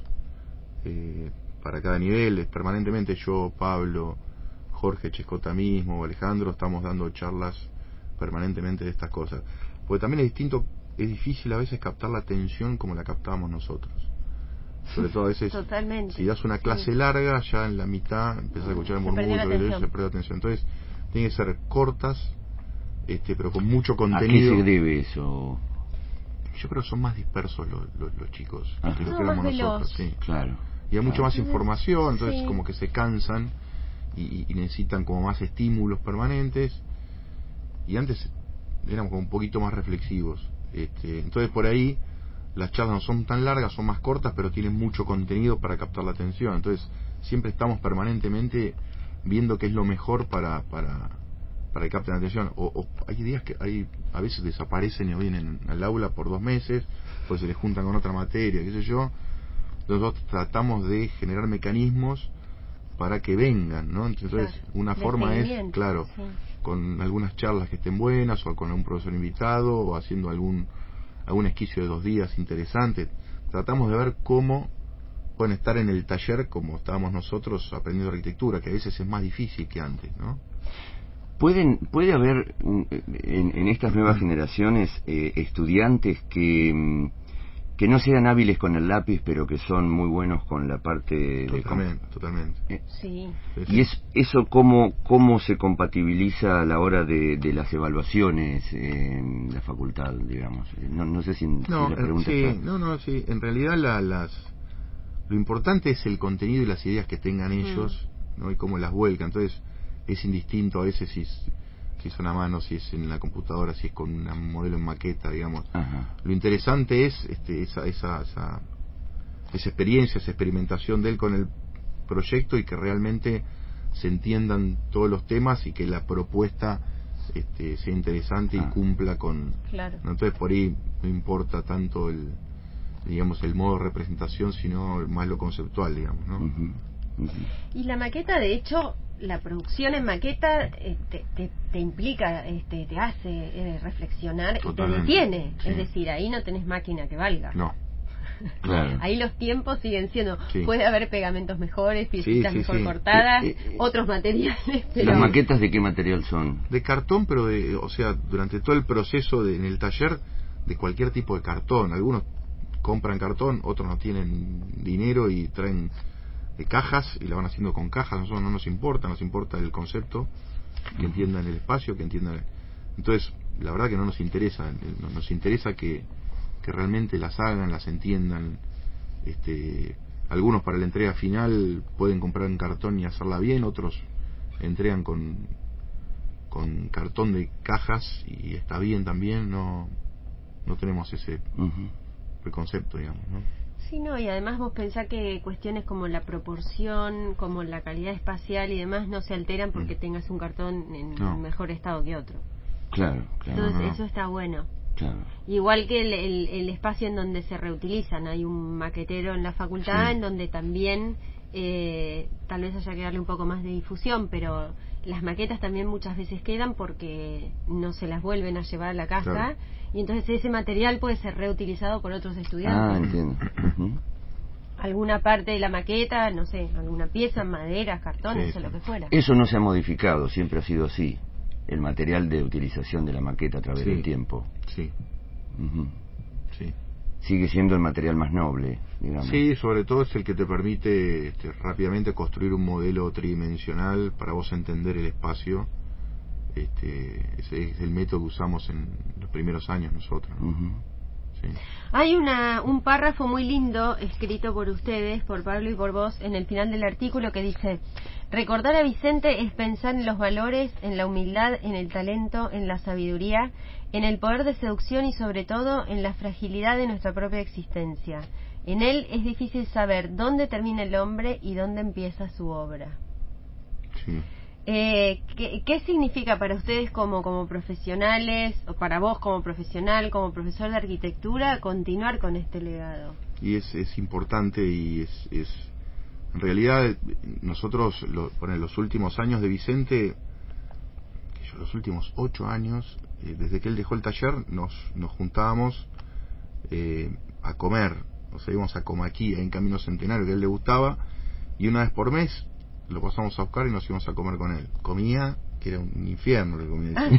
Eh, para cada nivel, permanentemente yo, Pablo, Jorge Chescota mismo, Alejandro, estamos dando charlas permanentemente de estas cosas. Porque también es distinto, es difícil a veces captar la atención como la captábamos nosotros. Sobre todo a veces, Totalmente. si das una clase sí. larga, ya en la mitad empiezas a escuchar el murmullo, y se pierde atención. Entonces, tienen que ser cortas, este, pero con mucho contenido. ¿A qué se debe eso? Yo creo que son más dispersos los, los, los chicos Ajá. que lo no, que éramos nosotros. Sí. Claro. Y hay mucha claro. más información, entonces sí. como que se cansan y, y necesitan como más estímulos permanentes. Y antes éramos como un poquito más reflexivos. Este, entonces por ahí las charlas no son tan largas, son más cortas, pero tienen mucho contenido para captar la atención. Entonces siempre estamos permanentemente viendo qué es lo mejor para para para que capten la atención. O, o hay días que hay a veces desaparecen y no vienen al aula por dos meses, pues se les juntan con otra materia, qué sé yo. Nosotros tratamos de generar mecanismos para que vengan, ¿no? Entonces, claro. una forma es, claro, sí. con algunas charlas que estén buenas, o con algún profesor invitado, o haciendo algún algún esquicio de dos días interesante. Tratamos de ver cómo pueden estar en el taller como estábamos nosotros aprendiendo arquitectura, que a veces es más difícil que antes, ¿no? Pueden, puede haber en, en estas nuevas generaciones eh, estudiantes que que no sean hábiles con el lápiz, pero que son muy buenos con la parte totalmente, de totalmente. Eh, sí. Y es eso cómo cómo se compatibiliza a la hora de, de las evaluaciones en la facultad, digamos. No, no sé si, no, si la pregunta sí, está... no, no, sí. En realidad la, las lo importante es el contenido y las ideas que tengan ellos, ¿no? Y cómo las vuelca. Entonces es indistinto a veces si es, si es a mano, si es en la computadora, si es con un modelo en maqueta, digamos. Ajá. Lo interesante es este, esa, esa, esa, esa experiencia, esa experimentación de él con el proyecto, y que realmente se entiendan todos los temas y que la propuesta este, sea interesante ah. y cumpla con... Claro. ¿no? Entonces por ahí no importa tanto el, digamos, el modo de representación, sino más lo conceptual, digamos, ¿no? Uh-huh. Uh-huh. Y la maqueta, de hecho, la producción en maqueta eh, te, te, te implica, este, te hace eh, reflexionar. Totalmente. Y te detiene. Sí. Es decir, ahí no tenés máquina que valga. No. Claro. Ahí los tiempos siguen siendo, sí. puede haber pegamentos mejores, piecitas sí, sí, mejor sí. cortadas, eh, eh, otros materiales. Pero... ¿Las maquetas de qué material son? De cartón, pero de, o sea, durante todo el proceso de, en el taller, de cualquier tipo de cartón. Algunos compran cartón, otros no tienen dinero y traen de cajas y la van haciendo con cajas. A nosotros no nos importa, nos importa el concepto, que entiendan el espacio, que entiendan... Entonces, la verdad que no nos interesa, nos interesa que que realmente las hagan, las entiendan. Este, algunos para la entrega final pueden comprar en cartón y hacerla bien, otros entregan con con cartón de cajas y está bien también. No no tenemos ese uh-huh. preconcepto, digamos, ¿no? Sí, no, y además vos pensás que cuestiones como la proporción, como la calidad espacial y demás no se alteran porque mm. tengas un cartón en no. mejor estado que otro. Claro, claro. Entonces no, no. eso está bueno. Claro. Igual que el, el, el espacio en donde se reutilizan. Hay un maquetero en la facultad sí. en donde también eh, tal vez haya que darle un poco más de difusión, pero las maquetas también muchas veces quedan porque no se las vuelven a llevar a la casa, claro. y entonces ese material puede ser reutilizado por otros estudiantes. Ah, entiendo. Uh-huh. Alguna parte de la maqueta, no sé, alguna pieza, madera, cartones sí, o lo que fuera. Eso no se ha modificado, siempre ha sido así. El material de utilización de la maqueta a través sí, del tiempo. Sí. Uh-huh. Sí. Sigue siendo el material más noble, digamos. Sí, sobre todo es el que te permite este, rápidamente construir un modelo tridimensional para vos entender el espacio. Este, ese es el método que usamos en los primeros años nosotros, ¿no? Uh-huh. Sí. Hay una, un párrafo muy lindo escrito por ustedes, por Pablo y por vos, en el final del artículo que dice: recordar a Vicente es pensar en los valores, en la humildad, en el talento, en la sabiduría, en el poder de seducción y sobre todo en la fragilidad de nuestra propia existencia. En él es difícil saber dónde termina el hombre y dónde empieza su obra. Sí. Eh, ¿qué, ¿Qué significa para ustedes como, como profesionales, o para vos como profesional, como profesor de arquitectura, continuar con este legado? Y es, es importante y es, es... En realidad, nosotros, lo, bueno, en los últimos años de Vicente, que yo, los últimos ocho años, eh, desde que él dejó el taller, nos, nos juntábamos eh, a comer. O sea, íbamos a Comaquí, en Camino Centenario, que a él le gustaba, y una vez por mes lo pasamos a buscar y nos íbamos a comer con él. Comía, que era un infierno lo que comía. ¿Ah,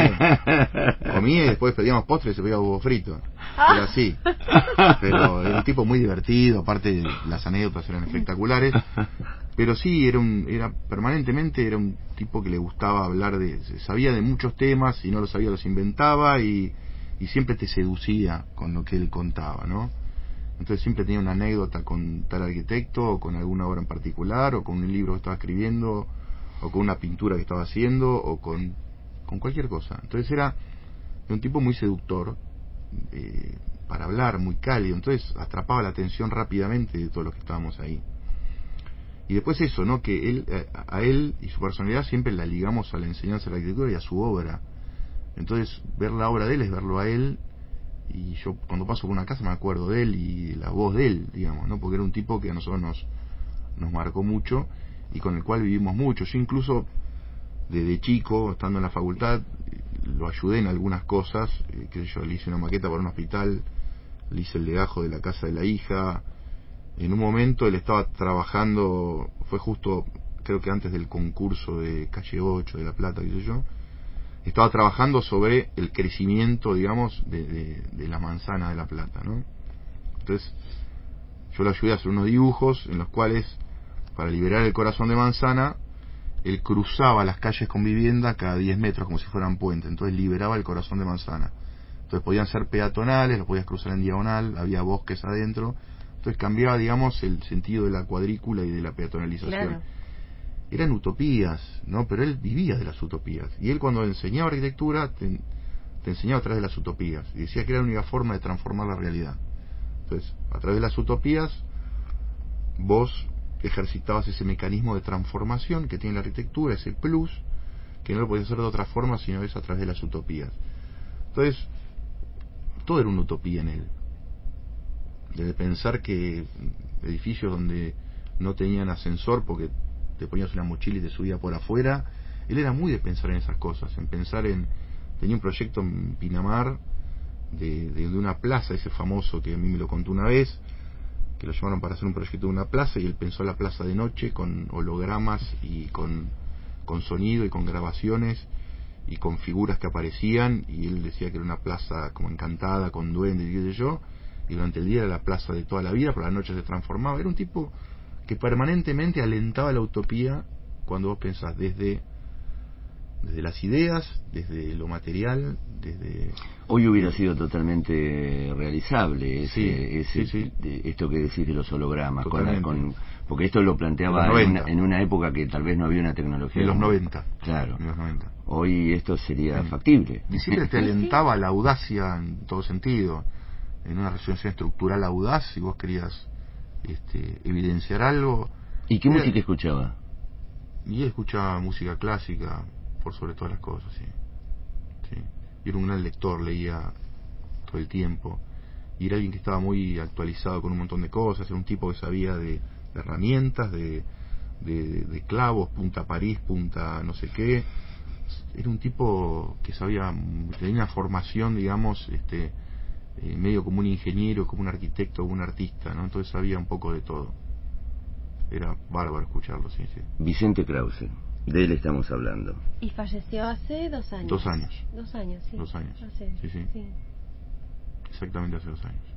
sí? Comía y después pedíamos postre y se pedía huevo frito. Era así. Pero era un tipo muy divertido, aparte las anécdotas eran espectaculares. Pero sí, era un era permanentemente era un tipo que le gustaba hablar de... Sabía de muchos temas y no los sabía, los inventaba y, y siempre te seducía con lo que él contaba, ¿no? Entonces siempre tenía una anécdota con tal arquitecto, o con alguna obra en particular, o con un libro que estaba escribiendo, o con una pintura que estaba haciendo, o con, con cualquier cosa. Entonces era un tipo muy seductor, eh, para hablar, muy cálido. Entonces atrapaba la atención rápidamente de todos los que estábamos ahí. Y después eso, ¿no? Que él, a, a él y su personalidad siempre la ligamos a la enseñanza de la arquitectura y a su obra. Entonces ver la obra de él es verlo a él. Y yo cuando paso por una casa me acuerdo de él y la voz de él, digamos, ¿no? Porque era un tipo que a nosotros nos, nos marcó mucho y con el cual vivimos mucho. Yo incluso desde chico, estando en la facultad, lo ayudé en algunas cosas, eh, que yo le hice una maqueta para un hospital, le hice el legajo de la casa de la hija. En un momento él estaba trabajando, fue justo creo que antes del concurso de Calle ocho de La Plata, qué sé yo, estaba trabajando sobre el crecimiento, digamos, de, de, de la manzana de La Plata, ¿no? Entonces yo le ayudé a hacer unos dibujos en los cuales, para liberar el corazón de manzana, él cruzaba las calles con vivienda cada diez metros como si fueran puentes. Entonces liberaba el corazón de manzana. Entonces podían ser peatonales, los podías cruzar en diagonal, había bosques adentro. Entonces cambiaba, digamos, el sentido de la cuadrícula y de la peatonalización. Claro. eran utopías, ¿no? Pero él vivía de las utopías. Y él cuando enseñaba arquitectura, te, te enseñaba a través de las utopías. Y decía que era la única forma de transformar la realidad. Entonces, a través de las utopías, vos ejercitabas ese mecanismo de transformación que tiene la arquitectura, ese plus, que no lo podías hacer de otra forma sino es a través de las utopías. Entonces, todo era una utopía en él. Desde pensar que edificios donde no tenían ascensor porque te ponías una mochila y te subía por afuera, él era muy de pensar en esas cosas, en pensar en... Tenía un proyecto en Pinamar de, de, de una plaza, ese famoso que a mí me lo contó una vez, que lo llamaron para hacer un proyecto de una plaza y él pensó la plaza de noche con hologramas y con, con sonido y con grabaciones y con figuras que aparecían, y él decía que era una plaza como encantada con duendes y qué sé yo, y durante el día era la plaza de toda la vida, pero la noche se transformaba. Era un tipo que permanentemente alentaba la utopía cuando vos pensás desde desde las ideas, desde lo material, desde... Hoy hubiera sido totalmente realizable ese, sí, ese, sí, sí. De, esto que decís de los hologramas, con, con, porque esto lo planteaba en, en una, en una época que tal vez no había una tecnología. En los como, noventa. Claro. En los noventa. Hoy esto sería sí. factible. Y siempre te alentaba la audacia en todo sentido. En una resolución estructural audaz, si vos querías este, evidenciar algo. ¿Y qué era, música escuchaba? Y él escuchaba música clásica, por sobre todas las cosas, sí. sí. Y era un gran lector, leía todo el tiempo. Y era alguien que estaba muy actualizado con un montón de cosas. Era un tipo que sabía de, de herramientas, de, de, de clavos, punta París, punta no sé qué. Era un tipo que sabía, tenía una formación, digamos, este, eh, medio como un ingeniero, como un arquitecto, como un artista, ¿no? Entonces sabía un poco de todo. Era bárbaro escucharlo, sí, sí. Vicente Krause. De él estamos hablando. Y falleció hace dos años. Dos años. Dos años, sí. Dos años. Hace, sí, sí, sí. Exactamente hace dos años.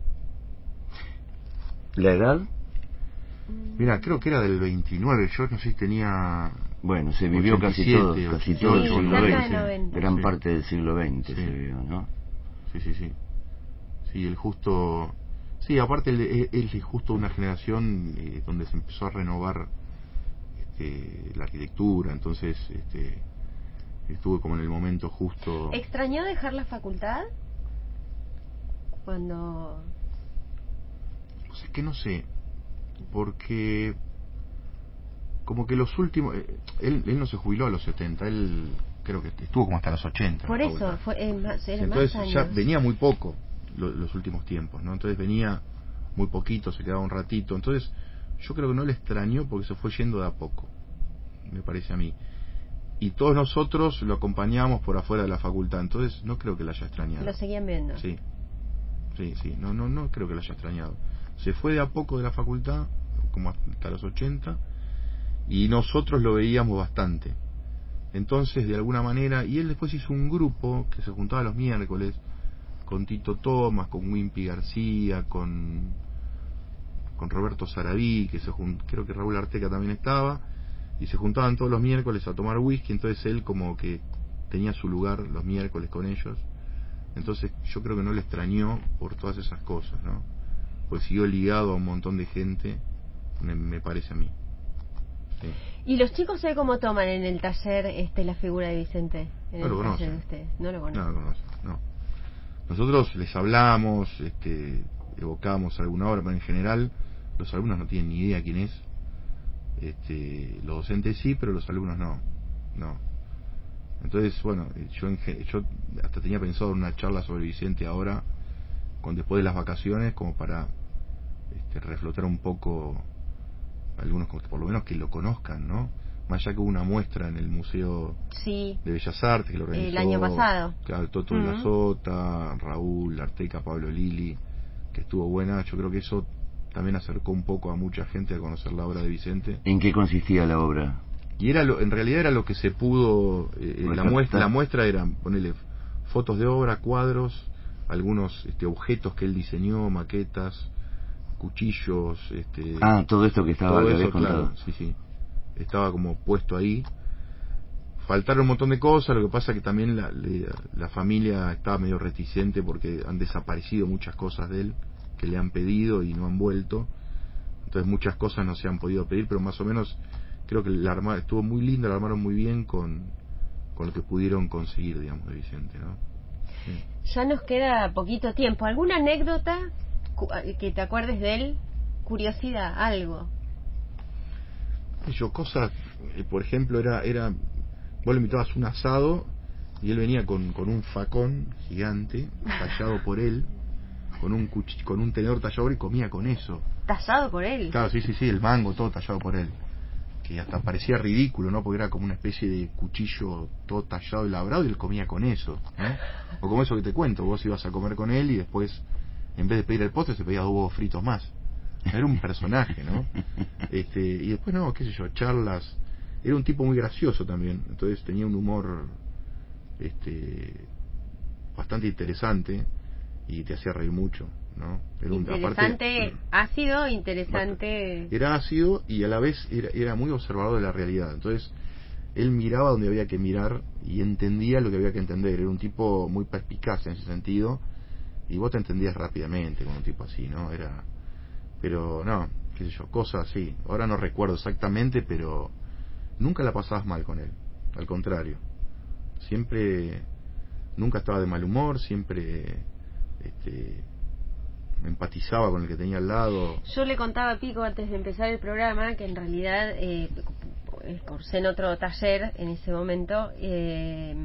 ¿La edad? Mira, creo que era del veintinueve. Yo no sé si tenía... Bueno, se vivió casi todo, casi todo el siglo veinte. Gran sí. parte del siglo veinte sí. se vivió, ¿no? Sí, sí, sí. Sí, el justo... Sí, aparte él, él es justo una generación eh, donde se empezó a renovar este, la arquitectura, entonces este, estuvo como en el momento justo. ¿Extrañó dejar la facultad? Cuando... Pues es que no sé, porque como que los últimos... Eh, él, él no se jubiló a los setenta, él creo que estuvo como hasta los ochenta. Por eso, fue, eh, más, era entonces más ya años. venía muy poco lo, los últimos tiempos, ¿no? Entonces venía muy poquito, se quedaba un ratito, entonces yo creo que no le extrañó porque se fue yendo de a poco, me parece a mí. Y todos nosotros lo acompañamos por afuera de la facultad, entonces no creo que la haya extrañado. Lo seguían viendo. Sí, sí, sí, no, no, no creo que la haya extrañado. Se fue de a poco de la facultad, como hasta los ochenta, y nosotros lo veíamos bastante. Entonces, de alguna manera, y él después hizo un grupo que se juntaba los miércoles, con Tito Thomas, con Wimpy García, con con Roberto Sarabí, que se jun... creo que Raúl Arteca también estaba, y se juntaban todos los miércoles a tomar whisky, entonces él como que tenía su lugar los miércoles con ellos, entonces yo creo que no le extrañó por todas esas cosas, ¿no? Pues siguió ligado a un montón de gente, me, me parece a mí. Sí. ¿Y los chicos sé cómo toman en el taller este la figura de Vicente? En no el lo taller conocen. de ustedes. No lo conocen. No lo conocen, no. Nosotros les hablamos, este, evocamos alguna obra, pero en general los alumnos no tienen ni idea quién es. Este, los docentes sí, pero los alumnos no. No. Entonces, bueno, yo, en, yo hasta tenía pensado en una charla sobre Vicente ahora, con después de las vacaciones, como para este, reflotar un poco algunos, por lo menos que lo conozcan, ¿no? Más allá que hubo una muestra en el Museo sí. de Bellas Artes que lo organizó el año pasado. Claro, Toto uh-huh. de la Sota, Raúl Arteca, Pablo Lili, que estuvo buena. Yo creo que eso también acercó un poco a mucha gente a conocer la obra de Vicente. ¿En qué consistía la obra? Y era lo, en realidad era lo que se pudo, eh, la muestra, la muestra era ponerle fotos de obra, cuadros, algunos este, objetos que él diseñó, maquetas, cuchillos, este, ah, todo esto que estaba todo que eso, contado. Claro, sí, sí, estaba como puesto ahí. Faltaron un montón de cosas, lo que pasa que también la, la, la familia estaba medio reticente porque han desaparecido muchas cosas de él que le han pedido y no han vuelto, entonces muchas cosas no se han podido pedir, pero más o menos creo que la arma, estuvo muy lindo, la armaron muy bien con, con lo que pudieron conseguir, digamos, de Vicente, ¿no? Sí. Ya nos queda poquito tiempo. ¿Alguna anécdota que te acuerdes de él? Curiosidad, algo. Yo, cosas, eh, por ejemplo, era, era, vos le invitabas un asado y él venía con, con un facón gigante, tallado por él, con un cuch- con un tenedor tallado y comía con eso. ¿Tallado por él? Claro, sí, sí, sí, el mango todo tallado por él. Que hasta parecía ridículo, ¿no? Porque era como una especie de cuchillo todo tallado y labrado y él comía con eso, ¿no? O como eso que te cuento, vos ibas a comer con él y después, en vez de pedir el postre, se pedía dos huevos fritos más. Era un personaje, ¿no? Este, y después, no, qué sé yo, charlas. Era un tipo muy gracioso también, entonces tenía un humor este bastante interesante y te hacía reír mucho, ¿no? Era un, interesante, aparte, ácido, interesante. Era ácido y a la vez era, era muy observador de la realidad. Entonces, él miraba donde había que mirar y entendía lo que había que entender. Era un tipo muy perspicaz en ese sentido y vos te entendías rápidamente con un tipo así, ¿no? Era, pero no, qué sé yo, cosas así. Ahora no recuerdo exactamente, pero nunca la pasabas mal con él. Al contrario, siempre, nunca estaba de mal humor, siempre, este, empatizaba con el que tenía al lado. Yo le contaba a Pico antes de empezar el programa que en realidad eh, cursé en otro taller en ese momento eh,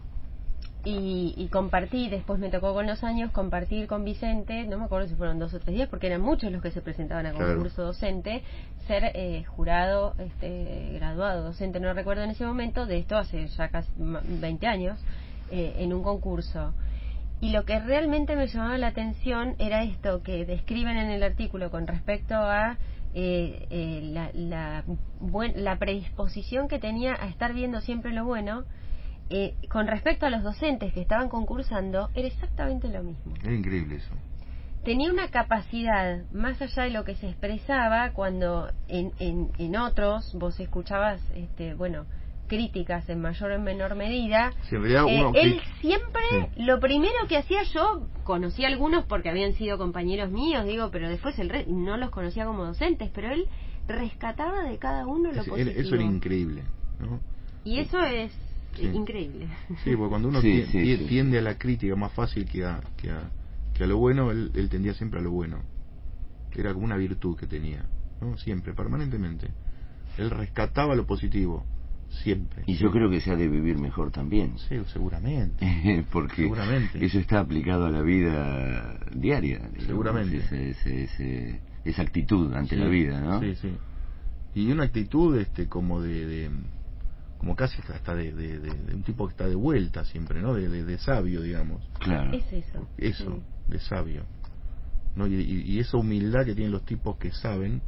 y, y compartí, después me tocó con los años compartir con Vicente, no me acuerdo si fueron dos o tres días porque eran muchos los que se presentaban a concurso claro. docente, ser eh, jurado, este, graduado docente, no recuerdo en ese momento, de esto hace ya casi veinte años, eh, en un concurso. Y lo que realmente me llamaba la atención era esto que describen en el artículo con respecto a eh, eh, la, la, buen, la predisposición que tenía a estar viendo siempre lo bueno. Eh, con respecto a los docentes que estaban concursando, era exactamente lo mismo. Era increíble eso. Tenía una capacidad, más allá de lo que se expresaba, cuando en, en, en otros vos escuchabas, este, bueno, críticas en mayor o en menor medida. Sí, en realidad uno eh, él que... siempre, sí. Lo primero que hacía, yo conocí a algunos porque habían sido compañeros míos, digo, pero después el re... no los conocía como docentes, pero él rescataba de cada uno lo es, positivo. Eso era increíble, ¿no? Y eso es sí. increíble. Sí, porque cuando uno sí, tiende, sí, sí. tiende a la crítica más fácil que a, que a, que a lo bueno, él, él tendía siempre a lo bueno. Era como una virtud que tenía, ¿no? Siempre, permanentemente. Él rescataba lo positivo. Siempre. Y sí. yo creo que se ha de vivir mejor también. Sí, seguramente. Porque seguramente. Eso está aplicado a la vida diaria. Digamos, seguramente. Ese, ese, ese, esa actitud ante sí, la vida, ¿no? Sí, sí. Y una actitud este como de... de como casi hasta de, de, de, de un tipo que está de vuelta siempre, ¿no? De, de, de sabio, digamos. Claro. Es eso. Eso, sí. de sabio. ¿No? Y, y, y esa humildad que tienen los tipos que saben,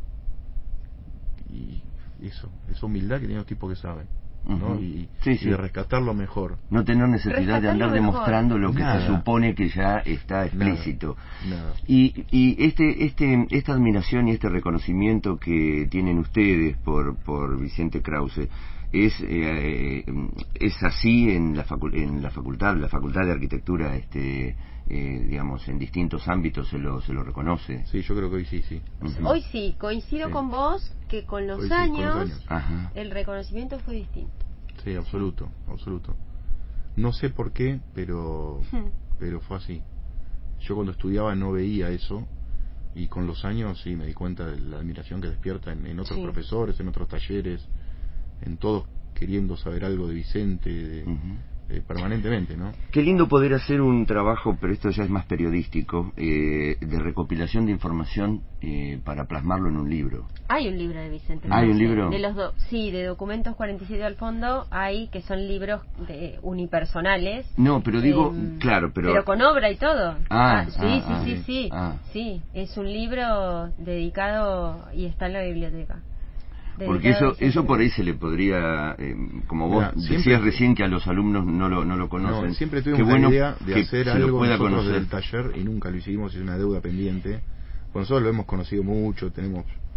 y eso, esa humildad que tienen los tipos que saben, ¿no? Uh-huh. Y, sí, y sí. de rescatarlo mejor. No tener necesidad Rescatarlo de andar mejor. demostrando lo Nada. que se supone que ya está explícito. Nada. Nada. Y, y este, este, esta admiración y este reconocimiento que tienen ustedes por, por Vicente Krause, ¿es, eh, es así en la, facu- en la facultad, la facultad de arquitectura, este, eh, digamos, en distintos ámbitos se lo, se lo reconoce? Sí, yo creo que hoy sí, sí. Uh-huh. Hoy sí, coincido sí. con vos que con los, sí, años, con los años el reconocimiento fue distinto. Sí, absoluto, absoluto. No sé por qué, pero hmm. pero fue así. Yo cuando estudiaba no veía eso y con los años sí me di cuenta de la admiración que despierta en, en otros sí. profesores, en otros talleres, en todos queriendo saber algo de Vicente, de, uh-huh. eh, permanentemente, ¿no? Qué lindo poder hacer un trabajo, pero esto ya es más periodístico, eh, de recopilación de información eh, para plasmarlo en un libro. Hay un libro de Vicente. ¿Hay un libro? De los do- sí, de Documentos cuarenta y siete al fondo, hay que son libros de unipersonales. No, pero digo, eh, claro, pero... Pero con obra y todo. Ah, ah sí, ah, sí, ah, sí, sí. sí. Ah. Sí, es un libro dedicado y está en la biblioteca. Porque eso eso por ahí se le podría, eh, como vos Mira, decías siempre, recién que a los alumnos no lo no lo conocen. No, siempre tuvimos bueno la idea de hacer algo nosotros conocer. del taller y nunca lo hicimos, es una deuda pendiente. Pues nosotros lo hemos conocido mucho, tenemos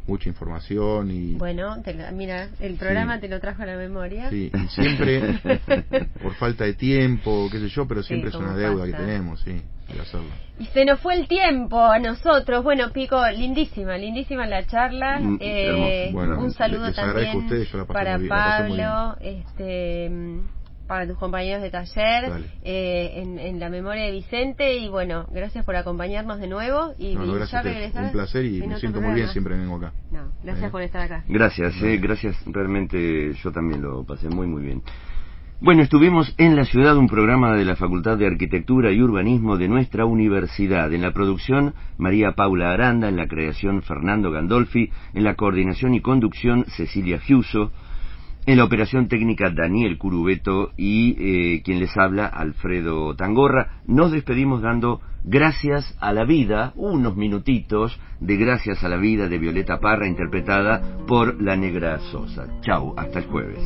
mucha información y... Bueno, te lo, mira, el programa sí. te lo trajo a la memoria. Sí, y siempre, por falta de tiempo, qué sé yo, pero siempre sí, es una deuda pasa. que tenemos, sí, de hacerlo. Y se nos fue el tiempo a nosotros. Bueno, Pico, lindísima, lindísima la charla. Mm, eh, bueno, un saludo les también a ustedes, yo la pasé para muy bien, Pablo, la pasé muy bien. este... para tus compañeros de taller, eh, en, en la memoria de Vicente, y bueno, gracias por acompañarnos de nuevo y, no, no, y ya regresar. Un placer y me siento programa. muy bien, siempre vengo acá. No, gracias ¿Eh? por estar acá. Gracias, eh, gracias, realmente yo también lo pasé muy muy bien. Bueno, estuvimos en la ciudad, un programa de la Facultad de Arquitectura y Urbanismo de nuestra universidad. En la producción, María Paula Aranda, en la creación, Fernando Gandolfi, en la coordinación y conducción, Cecilia Fiuso, en la operación técnica, Daniel Curubeto, y eh, quien les habla, Alfredo Tangorra. Nos despedimos dando Gracias a la Vida, unos minutitos de Gracias a la Vida de Violeta Parra, interpretada por La Negra Sosa. Chau, hasta el jueves.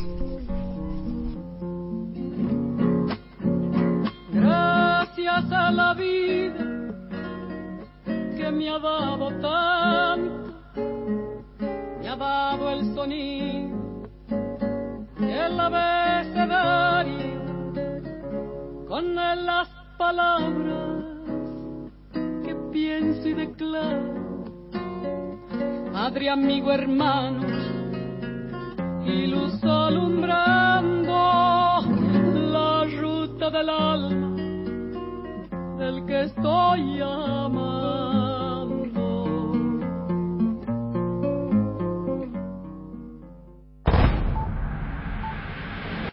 Gracias a la vida que me ha dado tanto, me ha dado el sonido, el abecedario, con las palabras que pienso y declaro. Madre, amigo, hermano, y luz alumbrando la ruta del alma del que estoy amando.